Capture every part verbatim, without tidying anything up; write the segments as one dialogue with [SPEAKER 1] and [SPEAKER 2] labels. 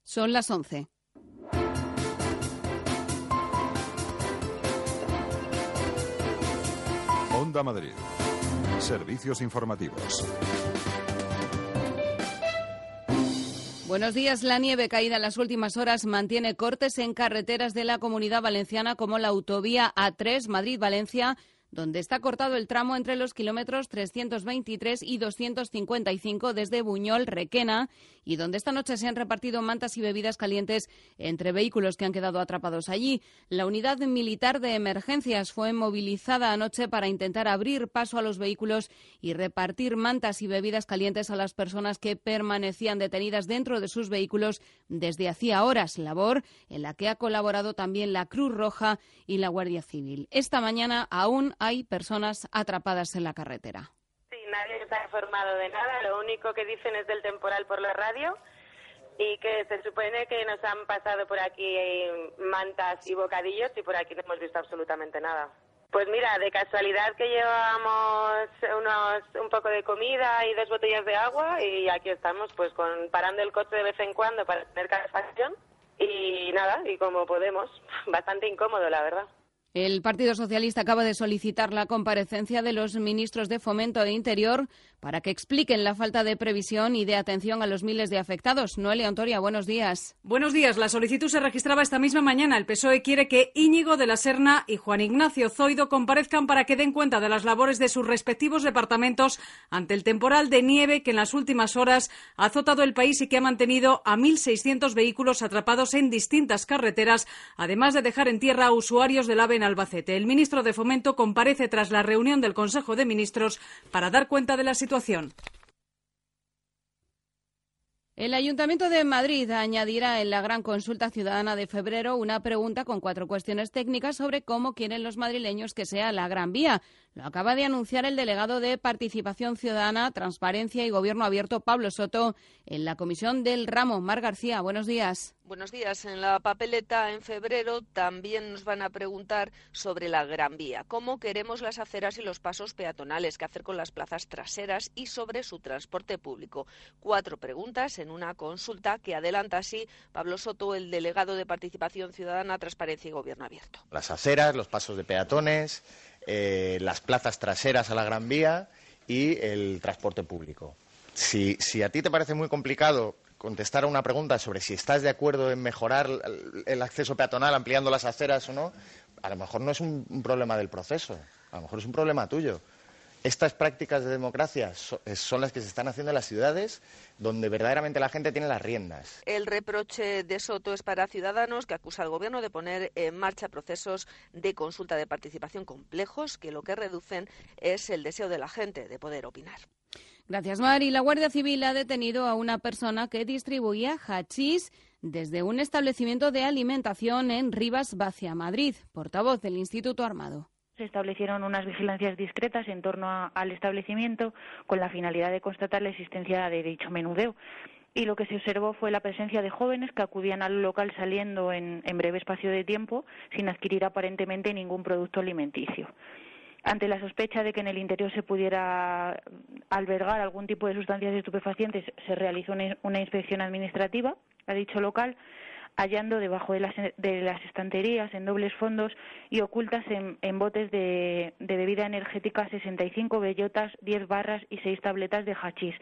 [SPEAKER 1] Son las once.
[SPEAKER 2] Onda Madrid. Servicios informativos.
[SPEAKER 1] Buenos días. La nieve caída en las últimas horas mantiene cortes en carreteras de la Comunidad Valenciana como la autovía A tres Madrid-Valencia, donde está cortado el tramo entre los kilómetros trescientos veintitrés y doscientos cincuenta y cinco desde Buñol-Requena, y donde esta noche se han repartido mantas y bebidas calientes entre vehículos que han quedado atrapados allí. La unidad militar de emergencias fue movilizada anoche para intentar abrir paso a los vehículos y repartir mantas y bebidas calientes a las personas que permanecían detenidas dentro de sus vehículos desde hacía horas, labor en la que ha colaborado también la Cruz Roja y la Guardia Civil. Esta mañana aún hay personas atrapadas en la carretera.
[SPEAKER 3] Sí, nadie está informado de nada, lo único que dicen es del temporal por la radio y que se supone que nos han pasado por aquí mantas y bocadillos y por aquí no hemos visto absolutamente nada. Pues mira, de casualidad que llevamos unos un poco de comida y dos botellas de agua y aquí estamos pues con parando el coche de vez en cuando para tener calefacción y nada, y como podemos, bastante incómodo la verdad.
[SPEAKER 1] El Partido Socialista acaba de solicitar la comparecencia de los ministros de Fomento e Interior para que expliquen la falta de previsión y de atención a los miles de afectados. Noelia Ontoria, buenos días.
[SPEAKER 4] Buenos días. La solicitud se registraba esta misma mañana. El P S O E quiere que Íñigo de la Serna y Juan Ignacio Zoido comparezcan para que den cuenta de las labores de sus respectivos departamentos ante el temporal de nieve que en las últimas horas ha azotado el país y que ha mantenido a mil seiscientos vehículos atrapados en distintas carreteras, además de dejar en tierra a usuarios del AVE en Albacete. El ministro de Fomento comparece tras la reunión del Consejo de Ministros para dar cuenta de la situación.
[SPEAKER 1] El Ayuntamiento de Madrid añadirá en la gran consulta ciudadana de febrero una pregunta con cuatro cuestiones técnicas sobre cómo quieren los madrileños que sea la Gran Vía. Lo acaba de anunciar el delegado de Participación Ciudadana, Transparencia y Gobierno Abierto, Pablo Soto, en la comisión del ramo. Mar García, buenos días.
[SPEAKER 5] Buenos días. En la papeleta en febrero también nos van a preguntar sobre la Gran Vía, cómo queremos las aceras y los pasos peatonales, qué hacer con las plazas traseras y sobre su transporte público. Cuatro preguntas en una consulta que adelanta así Pablo Soto, el delegado de Participación Ciudadana, Transparencia y Gobierno Abierto.
[SPEAKER 6] Las aceras, los pasos de peatones, eh, las plazas traseras a la Gran Vía y el transporte público. Si, si a ti te parece muy complicado contestar a una pregunta sobre si estás de acuerdo en mejorar el acceso peatonal ampliando las aceras o no, a lo mejor no es un, un problema del proceso, a lo mejor es un problema tuyo. Estas prácticas de democracia son las que se están haciendo en las ciudades donde verdaderamente la gente tiene las riendas.
[SPEAKER 5] El reproche de Soto es para Ciudadanos, que acusa al Gobierno de poner en marcha procesos de consulta de participación complejos que lo que reducen es el deseo de la gente de poder opinar.
[SPEAKER 1] Gracias, Mari. La Guardia Civil ha detenido a una persona que distribuía hachís desde un establecimiento de alimentación en Rivas Vacia, Madrid. Portavoz del Instituto Armado.
[SPEAKER 7] Se establecieron unas vigilancias discretas en torno a, al establecimiento con la finalidad de constatar la existencia de dicho menudeo. Y lo que se observó fue la presencia de jóvenes que acudían al local saliendo en, en breve espacio de tiempo sin adquirir aparentemente ningún producto alimenticio. Ante la sospecha de que en el interior se pudiera albergar algún tipo de sustancias estupefacientes, se realizó una, una inspección administrativa a dicho local, hallando debajo de las, de las estanterías en dobles fondos y ocultas en, en botes de, de bebida energética sesenta y cinco bellotas, diez barras y seis tabletas de hachís.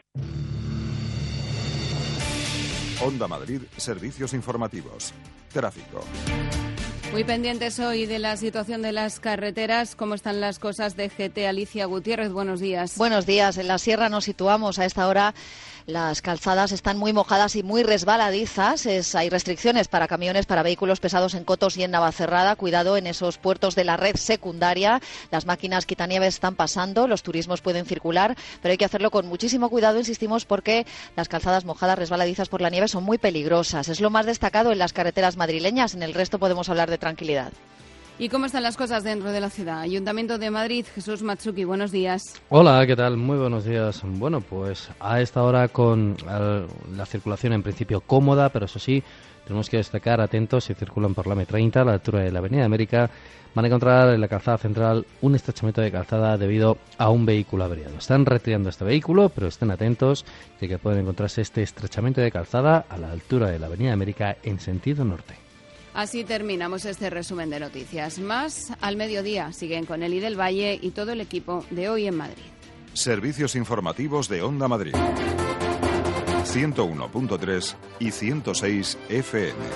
[SPEAKER 2] Onda Madrid, servicios informativos. Tráfico.
[SPEAKER 1] Muy pendientes hoy de la situación de las carreteras. ¿Cómo están las cosas de G T? Alicia Gutiérrez, buenos días.
[SPEAKER 8] Buenos días. En la sierra nos situamos a esta hora. Las calzadas están muy mojadas y muy resbaladizas. Es, hay restricciones para camiones, para vehículos pesados en Cotos y en Navacerrada. Cuidado en esos puertos de la red secundaria. Las máquinas quitanieves están pasando, los turismos pueden circular, pero hay que hacerlo con muchísimo cuidado, insistimos, porque las calzadas mojadas, resbaladizas por la nieve son muy peligrosas. Es lo más destacado en las carreteras madrileñas. En el resto podemos hablar de tranquilidad.
[SPEAKER 1] ¿Y cómo están las cosas dentro de la ciudad? Ayuntamiento de Madrid, Jesús Matsuki, buenos días.
[SPEAKER 9] Hola, ¿qué tal? Muy buenos días. Bueno, pues a esta hora con el, la circulación en principio cómoda, pero eso sí, tenemos que destacar, atentos, si circulan por la M treinta a la altura de la Avenida América, van a encontrar en la calzada central un estrechamiento de calzada debido a un vehículo averiado. Están retirando este vehículo, pero estén atentos de que pueden encontrarse este estrechamiento de calzada a la altura de la Avenida América en sentido norte.
[SPEAKER 1] Así terminamos este resumen de noticias. Más al mediodía siguen con Eli del Valle y todo el equipo de Hoy en Madrid.
[SPEAKER 2] Servicios informativos de Onda Madrid. ciento uno punto tres y ciento seis F M.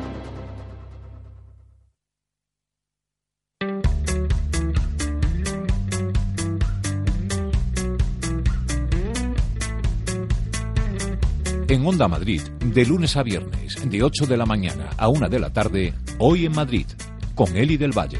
[SPEAKER 10] En Onda Madrid, de lunes a viernes, de ocho de la mañana a una de la tarde, Hoy en Madrid, con Eli del Valle.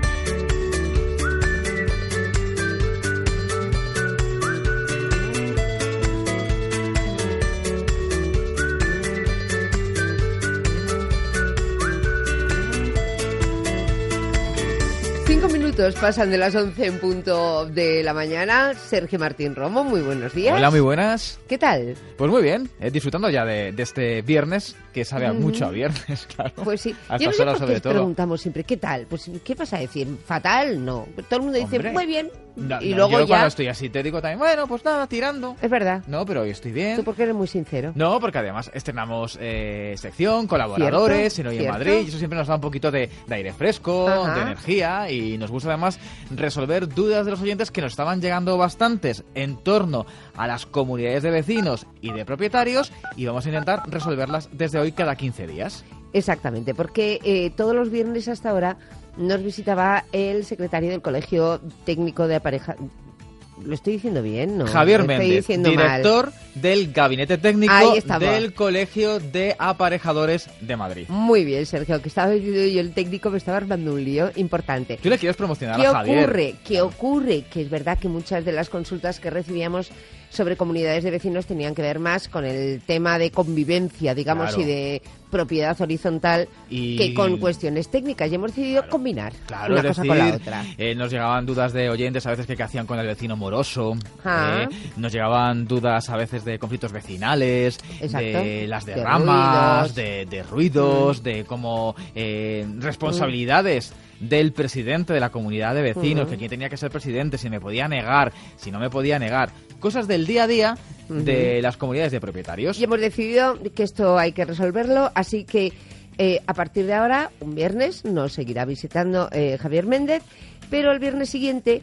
[SPEAKER 11] Cinco minutos pasan de las once en punto de la mañana. Sergio Martín Romo, muy buenos días.
[SPEAKER 12] Hola, muy buenas.
[SPEAKER 11] ¿Qué tal?
[SPEAKER 12] Pues muy bien, eh, disfrutando ya de, de este viernes, que sabe a
[SPEAKER 11] Mm.
[SPEAKER 12] mucho a viernes, claro.
[SPEAKER 11] Pues sí.
[SPEAKER 12] A
[SPEAKER 11] Yo no
[SPEAKER 12] estas
[SPEAKER 11] sé
[SPEAKER 12] horas
[SPEAKER 11] por qué
[SPEAKER 12] sobre
[SPEAKER 11] os
[SPEAKER 12] todo.
[SPEAKER 11] preguntamos siempre, ¿qué tal? Pues, ¿qué vas a decir? ¿Fatal? No. Todo el mundo dice,
[SPEAKER 12] Hombre.
[SPEAKER 11] muy bien.
[SPEAKER 12] No,
[SPEAKER 11] y
[SPEAKER 12] no,
[SPEAKER 11] luego
[SPEAKER 12] yo
[SPEAKER 11] ya...
[SPEAKER 12] cuando estoy así te digo también, bueno, pues nada, tirando.
[SPEAKER 11] Es verdad.
[SPEAKER 12] No, pero hoy estoy bien.
[SPEAKER 11] Tú porque eres muy sincero.
[SPEAKER 12] No, porque además estrenamos eh, sección, colaboradores,
[SPEAKER 11] Cierto,
[SPEAKER 12] en Hoy en
[SPEAKER 11] cierto.
[SPEAKER 12] Madrid, y eso siempre nos da un poquito de, de aire fresco,
[SPEAKER 11] Ajá.
[SPEAKER 12] de energía, y nos gusta además resolver dudas de los oyentes que nos estaban llegando bastantes en torno a las comunidades de vecinos y de propietarios, y vamos a intentar resolverlas desde hoy cada quince días.
[SPEAKER 11] Exactamente, porque eh, todos los viernes hasta ahora nos visitaba el secretario del Colegio Técnico de Apareja... ¿Lo estoy diciendo bien? No,
[SPEAKER 12] Javier
[SPEAKER 11] lo estoy
[SPEAKER 12] Méndez,
[SPEAKER 11] diciendo mal.
[SPEAKER 12] director del Gabinete Técnico
[SPEAKER 11] Ahí estamos.
[SPEAKER 12] del Colegio de Aparejadores de Madrid.
[SPEAKER 11] Muy bien, Sergio, que estaba diciendo yo el técnico me estaba armando un lío importante.
[SPEAKER 12] ¿Tú le quieres promocionar
[SPEAKER 11] ¿Qué
[SPEAKER 12] a Javier?
[SPEAKER 11] ocurre? ¿Qué ocurre? Que es verdad que muchas de las consultas que recibíamos sobre comunidades de vecinos tenían que ver más con el tema de convivencia, digamos,
[SPEAKER 12] Claro.
[SPEAKER 11] y de propiedad horizontal
[SPEAKER 12] Y-
[SPEAKER 11] que con cuestiones técnicas. Y hemos decidido combinar
[SPEAKER 12] Claro,
[SPEAKER 11] una
[SPEAKER 12] es
[SPEAKER 11] cosa
[SPEAKER 12] decir,
[SPEAKER 11] con la otra.
[SPEAKER 12] eh, nos llegaban dudas de oyentes a veces que qué hacían con el vecino moroso,
[SPEAKER 11] Ah.
[SPEAKER 12] eh, nos llegaban dudas a veces de conflictos vecinales,
[SPEAKER 11] Exacto.
[SPEAKER 12] de las
[SPEAKER 11] De
[SPEAKER 12] derramas,
[SPEAKER 11] ruidos.
[SPEAKER 12] de, de ruidos,
[SPEAKER 11] Mm.
[SPEAKER 12] de como eh, responsabilidades del presidente de la comunidad de vecinos,
[SPEAKER 11] Mm.
[SPEAKER 12] que quién tenía que ser presidente, si me podía negar, si no me podía negar, cosas del día a día de las comunidades de propietarios.
[SPEAKER 11] Y hemos decidido que esto hay que resolverlo, así que eh, a partir de ahora, un viernes, nos seguirá visitando eh, Javier Méndez, pero el viernes siguiente,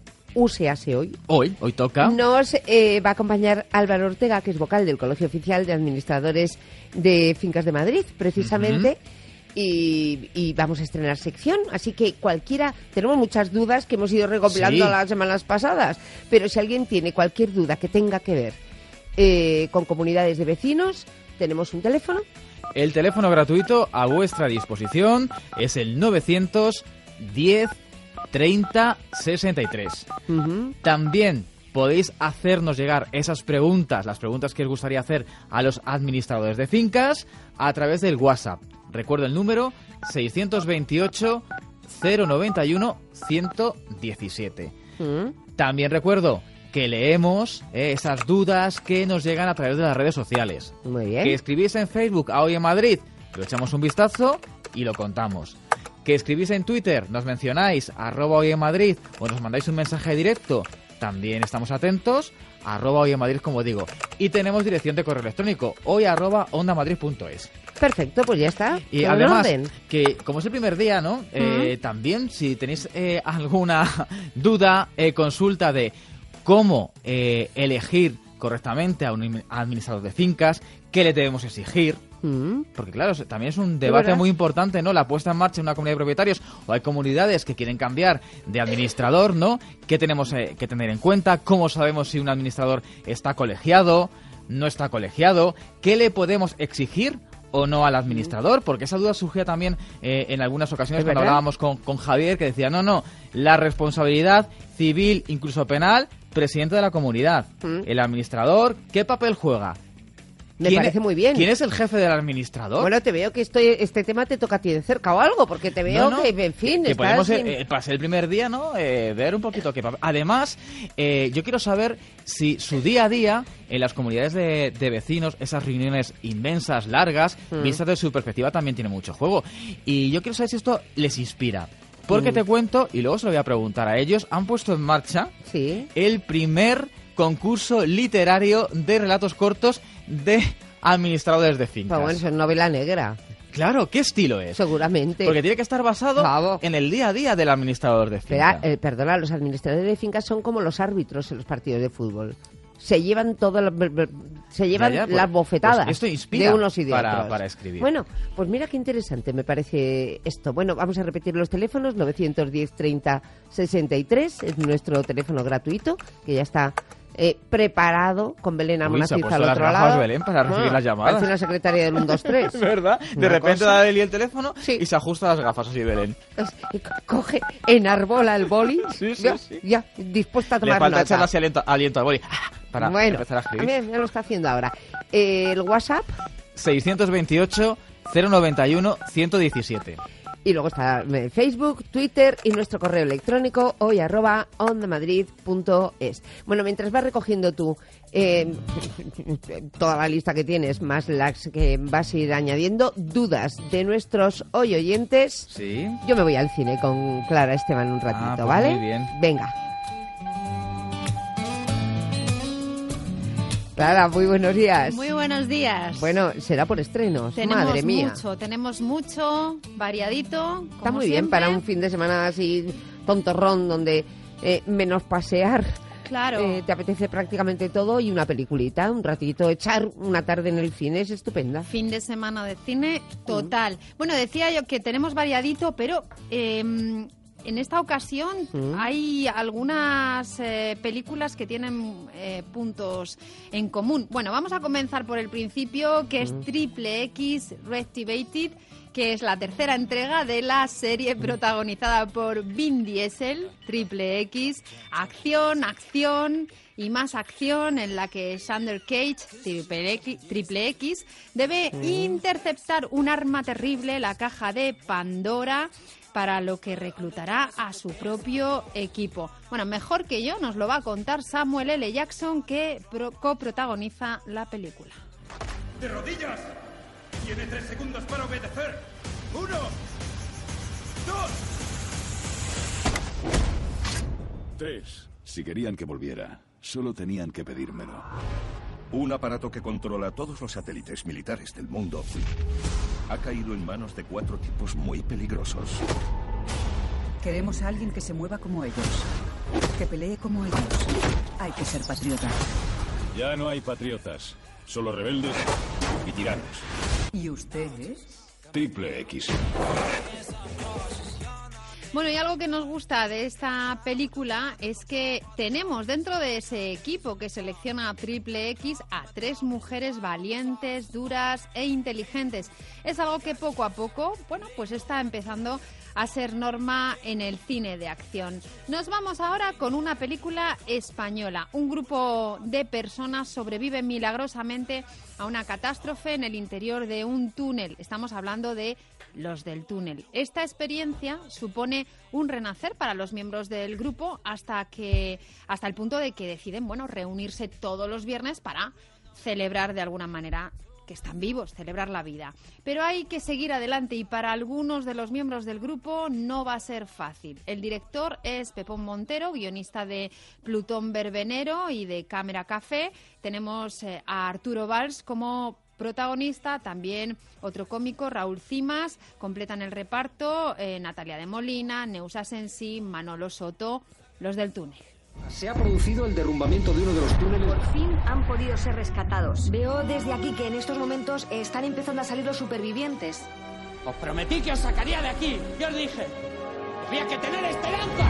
[SPEAKER 11] úsease hoy,
[SPEAKER 12] Hoy, hoy toca.
[SPEAKER 11] nos eh, va a acompañar Álvaro Ortega, que es vocal del Colegio Oficial de Administradores de Fincas de Madrid, precisamente. Y, y vamos a estrenar sección, así que cualquiera, tenemos muchas dudas que hemos ido recopilando
[SPEAKER 12] Sí.
[SPEAKER 11] las semanas pasadas, pero si alguien tiene cualquier duda que tenga que ver eh, con comunidades de vecinos, tenemos un teléfono.
[SPEAKER 12] El teléfono gratuito a vuestra disposición es el novecientos diez treinta sesenta y tres.
[SPEAKER 11] Ujú.
[SPEAKER 12] También podéis hacernos llegar esas preguntas, las preguntas que os gustaría hacer a los administradores de fincas, a través del WhatsApp. Recuerdo el número seiscientos veintiocho cero noventa y uno ciento diecisiete.
[SPEAKER 11] Mm.
[SPEAKER 12] También recuerdo que leemos eh, esas dudas que nos llegan a través de las redes sociales.
[SPEAKER 11] Muy bien.
[SPEAKER 12] Que escribís en Facebook a Hoy en Madrid, lo echamos un vistazo y lo contamos. Que escribís en Twitter, nos mencionáis arroba Hoy en Madrid o nos mandáis un mensaje directo, también estamos atentos, arroba Hoy en Madrid, como digo. Y tenemos dirección de correo electrónico, hoy arroba ondamadrid punto es.
[SPEAKER 11] Perfecto, pues ya está.
[SPEAKER 12] Y
[SPEAKER 11] todo en
[SPEAKER 12] además,
[SPEAKER 11] orden.
[SPEAKER 12] que como es el primer día, ¿no? Eh, también, si tenéis eh, alguna duda, eh, consulta de cómo eh, elegir correctamente a un administrador de fincas, qué le debemos exigir,
[SPEAKER 11] Mm.
[SPEAKER 12] porque claro, también es un debate
[SPEAKER 11] verdad.
[SPEAKER 12] muy importante, ¿no? La puesta en marcha de una comunidad de propietarios, o hay comunidades que quieren cambiar de administrador, ¿no? ¿Qué tenemos eh, que tener en cuenta? ¿Cómo sabemos si un administrador está colegiado, no está colegiado? ¿Qué le podemos exigir o no al administrador? Porque esa duda surgía también eh, en algunas ocasiones
[SPEAKER 11] ¿Es
[SPEAKER 12] cuando
[SPEAKER 11] verdad?
[SPEAKER 12] hablábamos con, con Javier, que decía, no, no, la responsabilidad civil, incluso penal, presidente de la comunidad.
[SPEAKER 11] Mm.
[SPEAKER 12] El administrador, ¿qué papel juega?
[SPEAKER 11] Me parece muy bien.
[SPEAKER 12] ¿Quién es el jefe del administrador?
[SPEAKER 11] Bueno, te veo que estoy, este tema te toca a ti de cerca o algo, porque te veo
[SPEAKER 12] no, no,
[SPEAKER 11] que, en fin,
[SPEAKER 12] que
[SPEAKER 11] estás
[SPEAKER 12] podemos,
[SPEAKER 11] sin...
[SPEAKER 12] eh, para ser el primer día, ¿no? Eh, ver un poquito qué papel. Además, eh, yo quiero saber si su día a día en las comunidades de, de vecinos, esas reuniones inmensas, largas, mm. vistas de su perspectiva, también tiene mucho juego. Y yo quiero saber si esto les inspira. Porque mm. te cuento, y luego se lo voy a preguntar a ellos, han puesto en marcha
[SPEAKER 11] ¿Sí?
[SPEAKER 12] el primer concurso literario de relatos cortos de administradores de fincas.
[SPEAKER 11] Pero bueno, eso es novela negra.
[SPEAKER 12] Claro, ¿qué estilo es?
[SPEAKER 11] Seguramente.
[SPEAKER 12] Porque tiene que estar basado Bravo. en el día a día del administrador de finca.
[SPEAKER 11] Espera, eh, perdona, los administradores de fincas son como los árbitros en los partidos de fútbol. Se llevan todo, lo, se llevan ya, ya, pues, las bofetadas
[SPEAKER 12] pues esto inspira
[SPEAKER 11] de unos y de
[SPEAKER 12] para,
[SPEAKER 11] otros.
[SPEAKER 12] Para escribir.
[SPEAKER 11] Bueno, pues mira qué interesante me parece esto. Bueno, vamos a repetir los teléfonos. novecientos diez, treinta, sesenta y tres es nuestro teléfono gratuito, que ya está eh, preparado con Belén Almonacid al otro
[SPEAKER 12] las
[SPEAKER 11] lado.
[SPEAKER 12] Belén para recibir
[SPEAKER 11] no,
[SPEAKER 12] las llamadas.
[SPEAKER 11] Parece una secretaria del uno dos tres.
[SPEAKER 12] ¿Verdad? De
[SPEAKER 11] una
[SPEAKER 12] repente
[SPEAKER 11] cosa.
[SPEAKER 12] da Eli el teléfono
[SPEAKER 11] sí.
[SPEAKER 12] y se ajusta las gafas así, Belén.
[SPEAKER 11] Es, coge, enarbola el boli.
[SPEAKER 12] Sí, sí,
[SPEAKER 11] ya,
[SPEAKER 12] sí.
[SPEAKER 11] ya, dispuesta a tomar
[SPEAKER 12] Le falta
[SPEAKER 11] nota.
[SPEAKER 12] echarle así aliento, aliento al boli para
[SPEAKER 11] bueno,
[SPEAKER 12] empezar a escribir.
[SPEAKER 11] A mí me lo está haciendo ahora. Eh, el WhatsApp.
[SPEAKER 12] seiscientos veintiocho, cero noventa y uno, ciento diecisiete.
[SPEAKER 11] Y luego está Facebook, Twitter y nuestro correo electrónico hoy arroba ondamadrid punto es. Bueno, mientras vas recogiendo tú eh, toda la lista que tienes, más las que vas a ir añadiendo, dudas de nuestros hoy oyentes,
[SPEAKER 12] ¿Sí?
[SPEAKER 11] Yo me voy al cine con Clara Esteban un ratito,
[SPEAKER 12] ah, pues
[SPEAKER 11] ¿vale?
[SPEAKER 12] Muy bien.
[SPEAKER 11] Venga. Clara, muy buenos días.
[SPEAKER 13] Muy buenos días.
[SPEAKER 11] Bueno, será por estrenos,
[SPEAKER 13] tenemos
[SPEAKER 11] madre mía.
[SPEAKER 13] Mucho, tenemos mucho, variadito.
[SPEAKER 11] Está muy
[SPEAKER 13] siempre.
[SPEAKER 11] bien para un fin de semana así tontorrón, donde eh, menos pasear.
[SPEAKER 13] Claro.
[SPEAKER 11] Eh, te apetece prácticamente todo y una peliculita, un ratito, echar una tarde en el cine es estupenda.
[SPEAKER 13] Fin de semana de cine total. Mm. Bueno, decía yo que tenemos variadito, pero... Eh, En esta ocasión mm. hay algunas eh, películas que tienen eh, puntos en común. Bueno, vamos a comenzar por el principio, que es mm. Triple X Reactivated, que es la tercera entrega de la serie protagonizada por Vin Diesel, Triple X, acción, acción y más acción, en la que Xander Cage, Triple X, Triple X debe mm. interceptar un arma terrible, la caja de Pandora, para lo que reclutará a su propio equipo. Bueno, mejor que yo nos lo va a contar Samuel L. Jackson, que pro- coprotagoniza la película.
[SPEAKER 14] ¡De rodillas! Tiene tres segundos para obedecer. ¡Uno! ¡Dos!
[SPEAKER 15] Tres. Si querían que volviera, solo tenían que pedírmelo.
[SPEAKER 14] Un aparato que controla todos los satélites militares del mundo ha caído en manos de cuatro tipos muy peligrosos.
[SPEAKER 16] Queremos a alguien que se mueva como ellos, que pelee como ellos. Hay que ser patriota.
[SPEAKER 15] Ya no hay patriotas, solo rebeldes y tiranos.
[SPEAKER 16] ¿Y usted es?
[SPEAKER 15] Triple X.
[SPEAKER 13] Bueno, y algo que nos gusta de esta película es que tenemos dentro de ese equipo que selecciona a Triple X a tres mujeres valientes, duras e inteligentes. Es algo que poco a poco, bueno, pues está empezando a ser norma en el cine de acción. Nos vamos ahora con una película española. Un grupo de personas sobrevive milagrosamente a una catástrofe en el interior de un túnel. Estamos hablando de Los del Túnel. Esta experiencia supone un renacer para los miembros del grupo hasta que hasta el punto de que deciden, bueno, reunirse todos los viernes para celebrar de alguna manera que están vivos, celebrar la vida. Pero hay que seguir adelante y para algunos de los miembros del grupo no va a ser fácil. El director es Pepón Montero, guionista de Plutón Verbenero y de Cámara Café. Tenemos eh, a Arturo Valls como protagonista, también otro cómico, Raúl Cimas, completan el reparto eh, Natalia de Molina, Neusa Sensi, Manolo Soto, Los del Túnel.
[SPEAKER 17] Se ha producido el derrumbamiento de uno de los túneles.
[SPEAKER 18] Por fin han podido ser rescatados. Veo desde aquí que en estos momentos están empezando a salir los supervivientes.
[SPEAKER 17] Os prometí que os sacaría de aquí. ¿Qué os dije? Había que tener esperanza.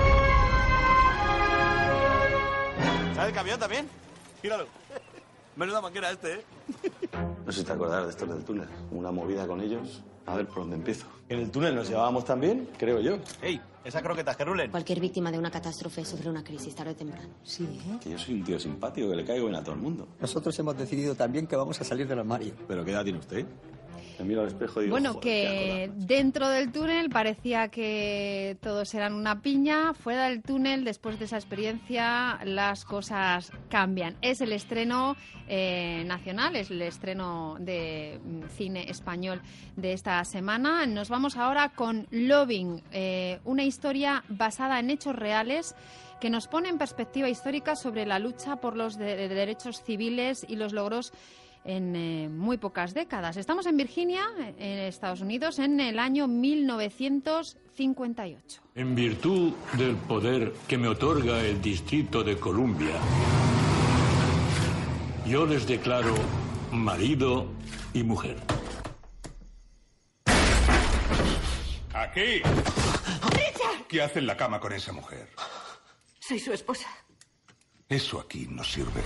[SPEAKER 19] ¿Sabes el camión también? Míralo. Menuda manguera este, ¿eh?
[SPEAKER 20] No sé si te acordarás de estos del túnel. Una movida con ellos. A ver por dónde empiezo.
[SPEAKER 19] En el túnel nos llevábamos tan bien, creo yo.
[SPEAKER 20] ¡Ey!
[SPEAKER 19] Esas croquetas que rulen.
[SPEAKER 21] Cualquier víctima de una catástrofe sufre una crisis tarde o temprano.
[SPEAKER 20] Sí, ¿eh? Que yo soy un tío simpático, que le caigo bien a todo el mundo.
[SPEAKER 22] Nosotros hemos decidido también que vamos a salir del armario.
[SPEAKER 20] ¿Pero qué edad tiene usted? Me miro al espejo y digo,
[SPEAKER 13] Bueno,
[SPEAKER 20] joder,
[SPEAKER 13] que dentro del túnel parecía que todos eran una piña. Fuera del túnel, después de esa experiencia, las cosas cambian. Es el estreno eh, nacional, es el estreno de mm, cine español de esta semana. Nos vamos ahora con Loving, eh, una historia basada en hechos reales que nos pone en perspectiva histórica sobre la lucha por los de- de derechos civiles y los logros en eh, muy pocas décadas. Estamos en Virginia, en Estados Unidos, en el año mil novecientos cincuenta y ocho.
[SPEAKER 23] En virtud del poder que me otorga el Distrito de Columbia, yo les declaro marido y mujer.
[SPEAKER 14] ¡Aquí!
[SPEAKER 24] ¡Richard!
[SPEAKER 14] ¿Qué hace en la cama con esa mujer?
[SPEAKER 24] Soy su esposa.
[SPEAKER 14] Eso aquí no sirve.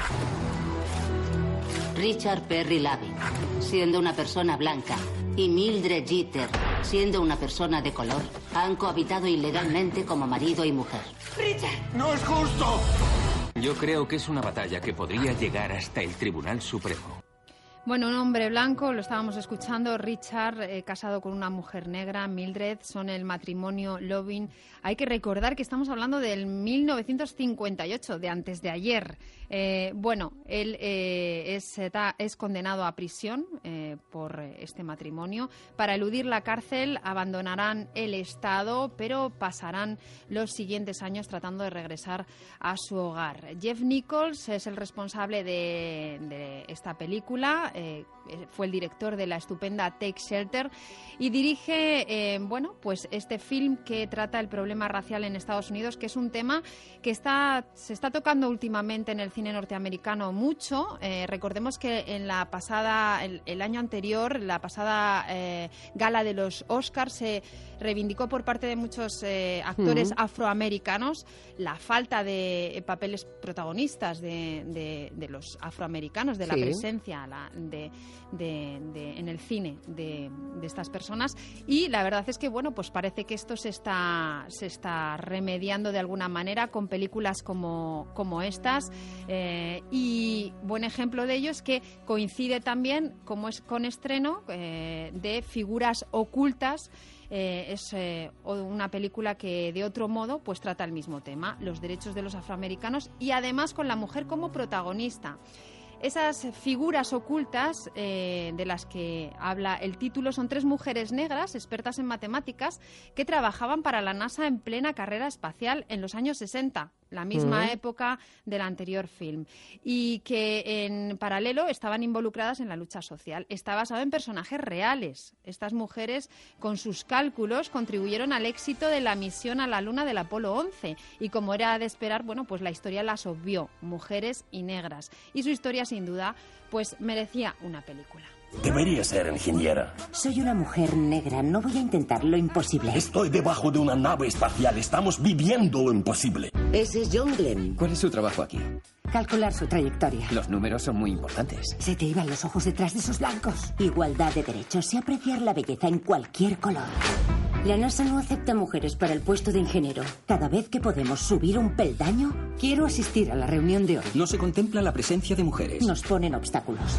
[SPEAKER 25] Richard Perry Lavin, siendo una persona blanca, y Mildred Jeter, siendo una persona de color, han cohabitado ilegalmente como marido y mujer.
[SPEAKER 24] ¡Richard!
[SPEAKER 14] ¡No es justo!
[SPEAKER 26] Yo creo que es una batalla que podría llegar hasta el Tribunal Supremo.
[SPEAKER 13] Bueno, un hombre blanco, lo estábamos escuchando, Richard, eh, casado con una mujer negra, Mildred, son el matrimonio Lovin. Hay que recordar que estamos hablando del mil novecientos cincuenta y ocho, de antes de ayer. Eh, bueno, él eh, es, está- es condenado a prisión eh, por este matrimonio. Para eludir la cárcel abandonarán el Estado, pero pasarán los siguientes años tratando de regresar a su hogar. Jeff Nichols es el responsable de, de esta película. eh, fue el director de la estupenda Take Shelter y dirige, eh, bueno, pues este film que trata el problema racial en Estados Unidos, que es un tema que está se está tocando últimamente en el cine norteamericano mucho. Eh, recordemos que en la pasada, el, el año anterior, la pasada eh, gala de los Oscars se reivindicó por parte de muchos eh, actores
[SPEAKER 11] Ujú.
[SPEAKER 13] afroamericanos la falta de eh, papeles protagonistas de, de- de los afroamericanos, de la
[SPEAKER 11] Sí.
[SPEAKER 13] presencia la- de, de- de- en el cine de, de estas personas, y la verdad es que bueno, pues parece que esto se está se está remediando de alguna manera con películas como, como estas, eh, y buen ejemplo de ello es que coincide también como es con estreno eh, de Figuras Ocultas. Eh, es eh, o- una película que de otro modo pues trata el mismo tema, los derechos de los afroamericanos, y además con la mujer como protagonista. Esas figuras ocultas eh, de las que habla el título son tres mujeres negras, expertas en matemáticas, que trabajaban para la NASA en plena carrera espacial en los años sesenta, la misma
[SPEAKER 11] Mm.
[SPEAKER 13] época del anterior film, y que en paralelo estaban involucradas en la lucha social. Está basado en personajes reales. Estas mujeres, con sus cálculos, contribuyeron al éxito de la misión a la Luna del Apolo once, y como era de esperar, bueno, pues la historia las obvió, mujeres y negras, y su historia sin duda pues merecía una película.
[SPEAKER 27] Debería ser ingeniera.
[SPEAKER 28] Soy una mujer negra, no voy a intentar lo imposible.
[SPEAKER 27] Estoy debajo de una nave espacial, estamos viviendo lo imposible.
[SPEAKER 28] Ese es John Glenn.
[SPEAKER 29] ¿Cuál es su trabajo aquí?
[SPEAKER 28] Calcular su trayectoria.
[SPEAKER 29] Los números son muy importantes.
[SPEAKER 28] Se te iban los ojos detrás de sus blancos. Igualdad de derechos y apreciar la belleza en cualquier color. La NASA no acepta mujeres para el puesto de ingeniero. Cada vez que podemos subir un peldaño, quiero asistir a la reunión de hoy.
[SPEAKER 29] No se contempla la presencia de mujeres.
[SPEAKER 28] Nos ponen obstáculos.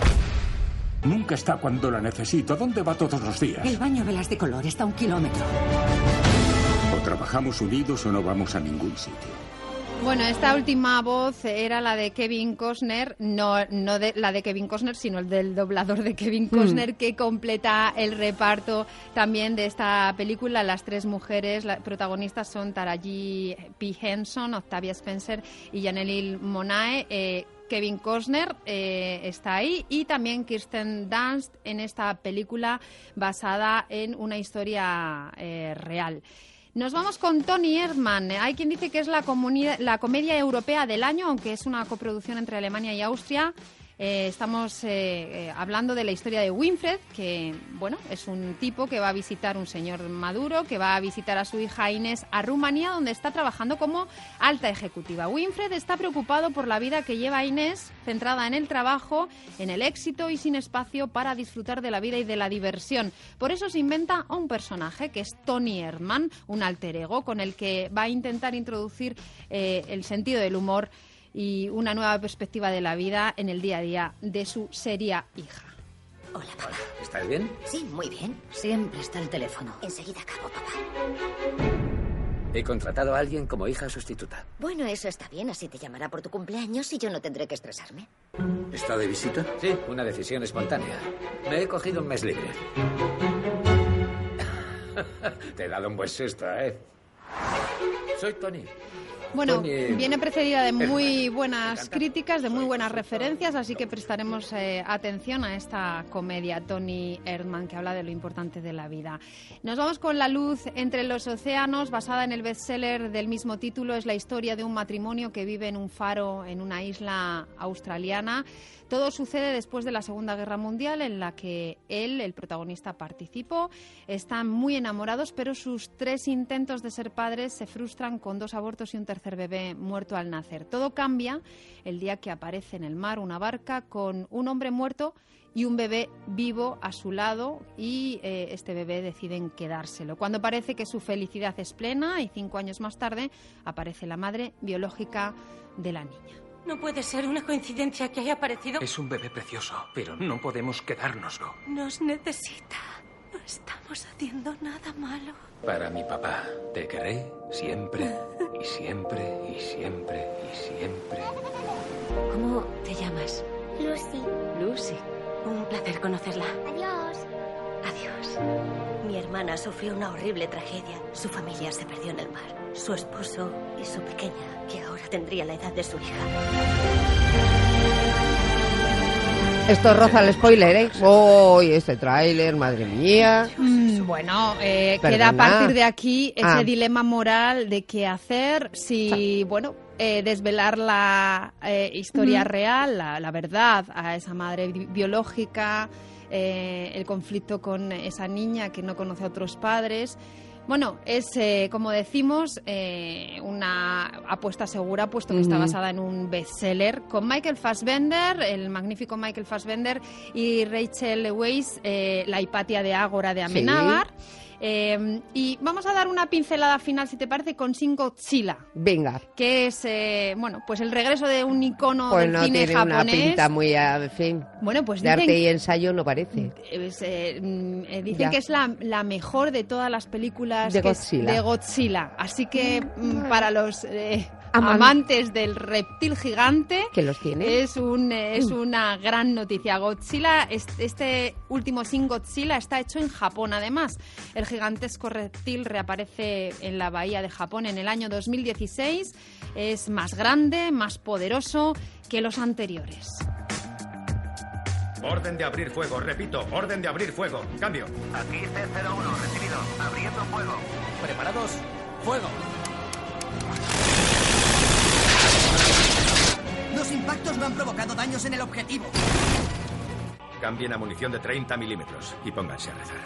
[SPEAKER 27] Nunca está cuando la necesito. ¿Dónde va todos los días?
[SPEAKER 28] El baño velas de color está a un kilómetro.
[SPEAKER 27] O trabajamos unidos o no vamos a ningún sitio.
[SPEAKER 13] Bueno, esta última voz era la de Kevin Costner, no, no de, la de Kevin Costner, sino el del doblador de Kevin Costner, que completa el reparto también de esta película. Las tres mujeres las protagonistas son Taraji P. Henson, Octavia Spencer y Janelle Monáe. Eh, Kevin Costner eh, está ahí, y también Kirsten Dunst en esta película basada en una historia eh, real. Nos vamos con Toni Erdmann. Hay quien dice que es la, comuni- la comedia europea del año, aunque es una coproducción entre Alemania y Austria. Eh, estamos eh, eh, hablando de la historia de Winfred, que bueno, es un tipo que va a visitar un señor maduro, que va a visitar a su hija Inés a Rumanía, donde está trabajando como alta ejecutiva. Winfred está preocupado por la vida que lleva Inés, centrada en el trabajo, en el éxito y sin espacio para disfrutar de la vida y de la diversión. Por eso se inventa a un personaje que es Tony Erdmann, un alter ego con el que va a intentar introducir eh, el sentido del humor y una nueva perspectiva de la vida en el día a día de su seria hija.
[SPEAKER 1] Hola, papá.
[SPEAKER 2] ¿Estás bien?
[SPEAKER 1] Sí, muy bien. Siempre está el teléfono. Enseguida acabo, papá.
[SPEAKER 2] He contratado a alguien como hija sustituta.
[SPEAKER 1] Bueno, eso está bien. Así te llamará por tu cumpleaños y yo no tendré que estresarme.
[SPEAKER 2] ¿Está de visita? Sí, una decisión espontánea. Me he cogido un mes libre. Te he dado un buen susto, ¿eh? Soy Tony.
[SPEAKER 13] Bueno,
[SPEAKER 2] Tony...
[SPEAKER 13] viene precedida de muy buenas críticas, de muy buenas referencias, así que prestaremos eh, atención a esta comedia, Tony Erdmann, que habla de lo importante de la vida. Nos vamos con La luz entre los océanos, basada en el bestseller del mismo título. Es la historia de un matrimonio que vive en un faro en una isla australiana. Todo sucede después de la Segunda Guerra Mundial, en la que él, el protagonista, participó. Están muy enamorados, pero sus tres intentos de ser padres se frustran con dos abortos y un tercer bebé muerto al nacer. Todo cambia el día que aparece en el mar una barca con un hombre muerto y un bebé vivo a su lado, y eh, este bebé deciden quedárselo. Cuando parece que su felicidad es plena, y cinco años más tarde aparece la madre biológica de la niña.
[SPEAKER 24] No puede ser una coincidencia que haya aparecido.
[SPEAKER 26] Es un bebé precioso, pero no podemos quedárnoslo.
[SPEAKER 24] Nos necesita. No estamos haciendo nada malo.
[SPEAKER 26] Para mi papá, te querré siempre, y siempre, y siempre, y siempre.
[SPEAKER 1] ¿Cómo te llamas?
[SPEAKER 3] Lucy.
[SPEAKER 1] Lucy. Un placer conocerla.
[SPEAKER 3] Adiós.
[SPEAKER 1] Adiós.
[SPEAKER 24] Mi hermana sufrió una horrible tragedia. Su familia se perdió en el mar. Su esposo y su pequeña, que ahora tendría la edad de su hija.
[SPEAKER 11] Esto roza el spoiler, ¿eh? ¡Oh, este tráiler, madre mía!
[SPEAKER 13] Mm, bueno, eh, queda a partir de aquí ese ah. dilema moral de qué hacer, si, bueno, eh, desvelar la eh, historia mm. real, la, la verdad a esa madre bi- biológica, eh, el conflicto con esa niña que no conoce a otros padres. Bueno, es, eh, como decimos, eh, una apuesta segura, puesto que uh-huh. está basada en un bestseller, con Michael Fassbender, el magnífico Michael Fassbender, y Rachel Weisz, eh, la Hipatia de Ágora de Amenábar. Sí. Eh, y vamos a dar una pincelada final, si te parece, con Shin Godzilla.
[SPEAKER 11] Venga.
[SPEAKER 13] Que es, eh, bueno, pues el regreso de un icono
[SPEAKER 11] pues
[SPEAKER 13] del
[SPEAKER 11] no
[SPEAKER 13] cine
[SPEAKER 11] tiene
[SPEAKER 13] japonés.
[SPEAKER 11] Una pinta muy, en fin,
[SPEAKER 13] bueno, pues
[SPEAKER 11] de
[SPEAKER 13] dicen,
[SPEAKER 11] arte y ensayo no parece.
[SPEAKER 13] Es, eh, eh, dicen
[SPEAKER 11] ya.
[SPEAKER 13] que es la, la mejor de todas las películas
[SPEAKER 11] de Godzilla.
[SPEAKER 13] de Godzilla. Así que mm, para los... Eh, amantes del reptil gigante,
[SPEAKER 11] que los tiene,
[SPEAKER 13] es un es una gran noticia. Godzilla, este, este último Shin Godzilla está hecho en Japón. Además, el gigantesco reptil reaparece en la bahía de Japón en el año dos mil dieciséis. Es más grande, más poderoso que los anteriores.
[SPEAKER 4] Orden de abrir fuego, repito, orden de abrir fuego. Cambio.
[SPEAKER 5] Aquí C cero uno, recibido. Abriendo fuego. ¿Preparados? ¡Fuego!
[SPEAKER 6] Los impactos no han provocado daños en el objetivo.
[SPEAKER 4] Cambien a munición de treinta milímetros y pónganse a rezar.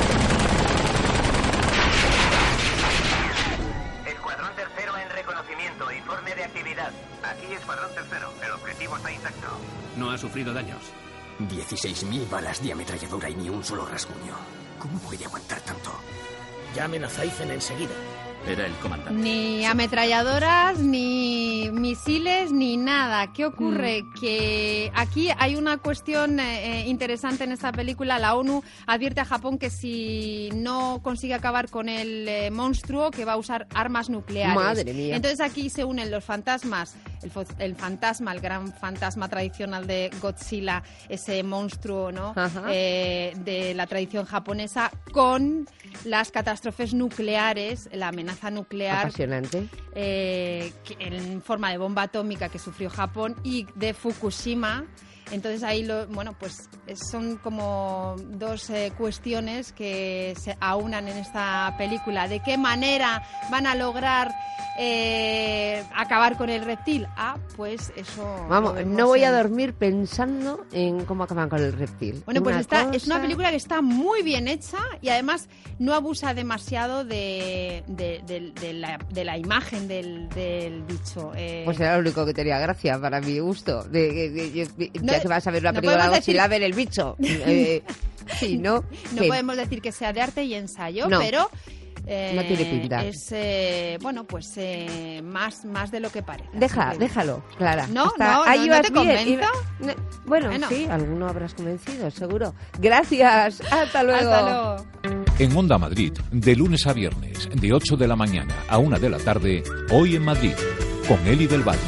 [SPEAKER 5] Escuadrón tercero en reconocimiento. Informe de actividad. Aquí Escuadrón tercero. El objetivo está intacto.
[SPEAKER 4] No ha sufrido daños.
[SPEAKER 27] dieciséis mil balas de ametralladora y ni un solo rasguño. ¿Cómo puede aguantar tanto?
[SPEAKER 5] Llamen a Zaifen enseguida.
[SPEAKER 4] Era el comandante.
[SPEAKER 13] Ni ametralladoras, ni misiles, ni nada. ¿Qué ocurre? Mm. Que aquí hay una cuestión eh, interesante en esta película. La ONU advierte a Japón que si no consigue acabar con el eh, monstruo, que va a usar armas nucleares.
[SPEAKER 11] Madre mía.
[SPEAKER 13] Entonces aquí se unen los fantasmas, el, el fantasma, el gran fantasma tradicional de Godzilla, ese monstruo, ¿no? Eh, de la tradición japonesa, con las catástrofes nucleares, la amenaza nuclear
[SPEAKER 11] apasionante
[SPEAKER 13] eh, en forma de bomba atómica que sufrió Japón, y de Fukushima, Entonces ahí, lo, bueno, pues son como dos eh, cuestiones que se aunan en esta película. ¿De qué manera van a lograr eh, acabar con el reptil? Ah, pues eso...
[SPEAKER 11] Vamos, no voy a dormir pensando en cómo acaban con el reptil.
[SPEAKER 13] Bueno, pues
[SPEAKER 11] una
[SPEAKER 13] está,
[SPEAKER 11] cosa...
[SPEAKER 13] es una película que está muy bien hecha y además no abusa demasiado de, de, de, de, la, de la imagen del, del bicho. Eh...
[SPEAKER 11] Pues era lo único que tenía gracia para mi gusto. De, de, de, de,
[SPEAKER 13] No,
[SPEAKER 11] ya que vas a ver una
[SPEAKER 13] no
[SPEAKER 11] película de
[SPEAKER 13] decir...
[SPEAKER 11] Godzilla, ver el bicho. Eh, sí, ¿no?
[SPEAKER 13] No
[SPEAKER 11] ¿Qué?
[SPEAKER 13] podemos decir que sea de arte y ensayo,
[SPEAKER 11] No.
[SPEAKER 13] pero... Eh,
[SPEAKER 11] No tiene pinta.
[SPEAKER 13] Es, eh, bueno, pues eh, más, más de lo que parece.
[SPEAKER 11] Deja,
[SPEAKER 13] Así que-
[SPEAKER 11] déjalo, Clara.
[SPEAKER 13] No,
[SPEAKER 11] Está-
[SPEAKER 13] no,
[SPEAKER 11] ahí
[SPEAKER 13] no,
[SPEAKER 11] ibas
[SPEAKER 13] ¿no te
[SPEAKER 11] bien,
[SPEAKER 13] convenzo?
[SPEAKER 11] iba- no, bueno,
[SPEAKER 13] Bueno.
[SPEAKER 11] sí, alguno habrás convencido, seguro. Gracias, hasta luego.
[SPEAKER 13] Hasta luego.
[SPEAKER 3] En Onda Madrid, de lunes a viernes, de ocho de la mañana a una de la tarde, Hoy en Madrid, con Eli del Valle.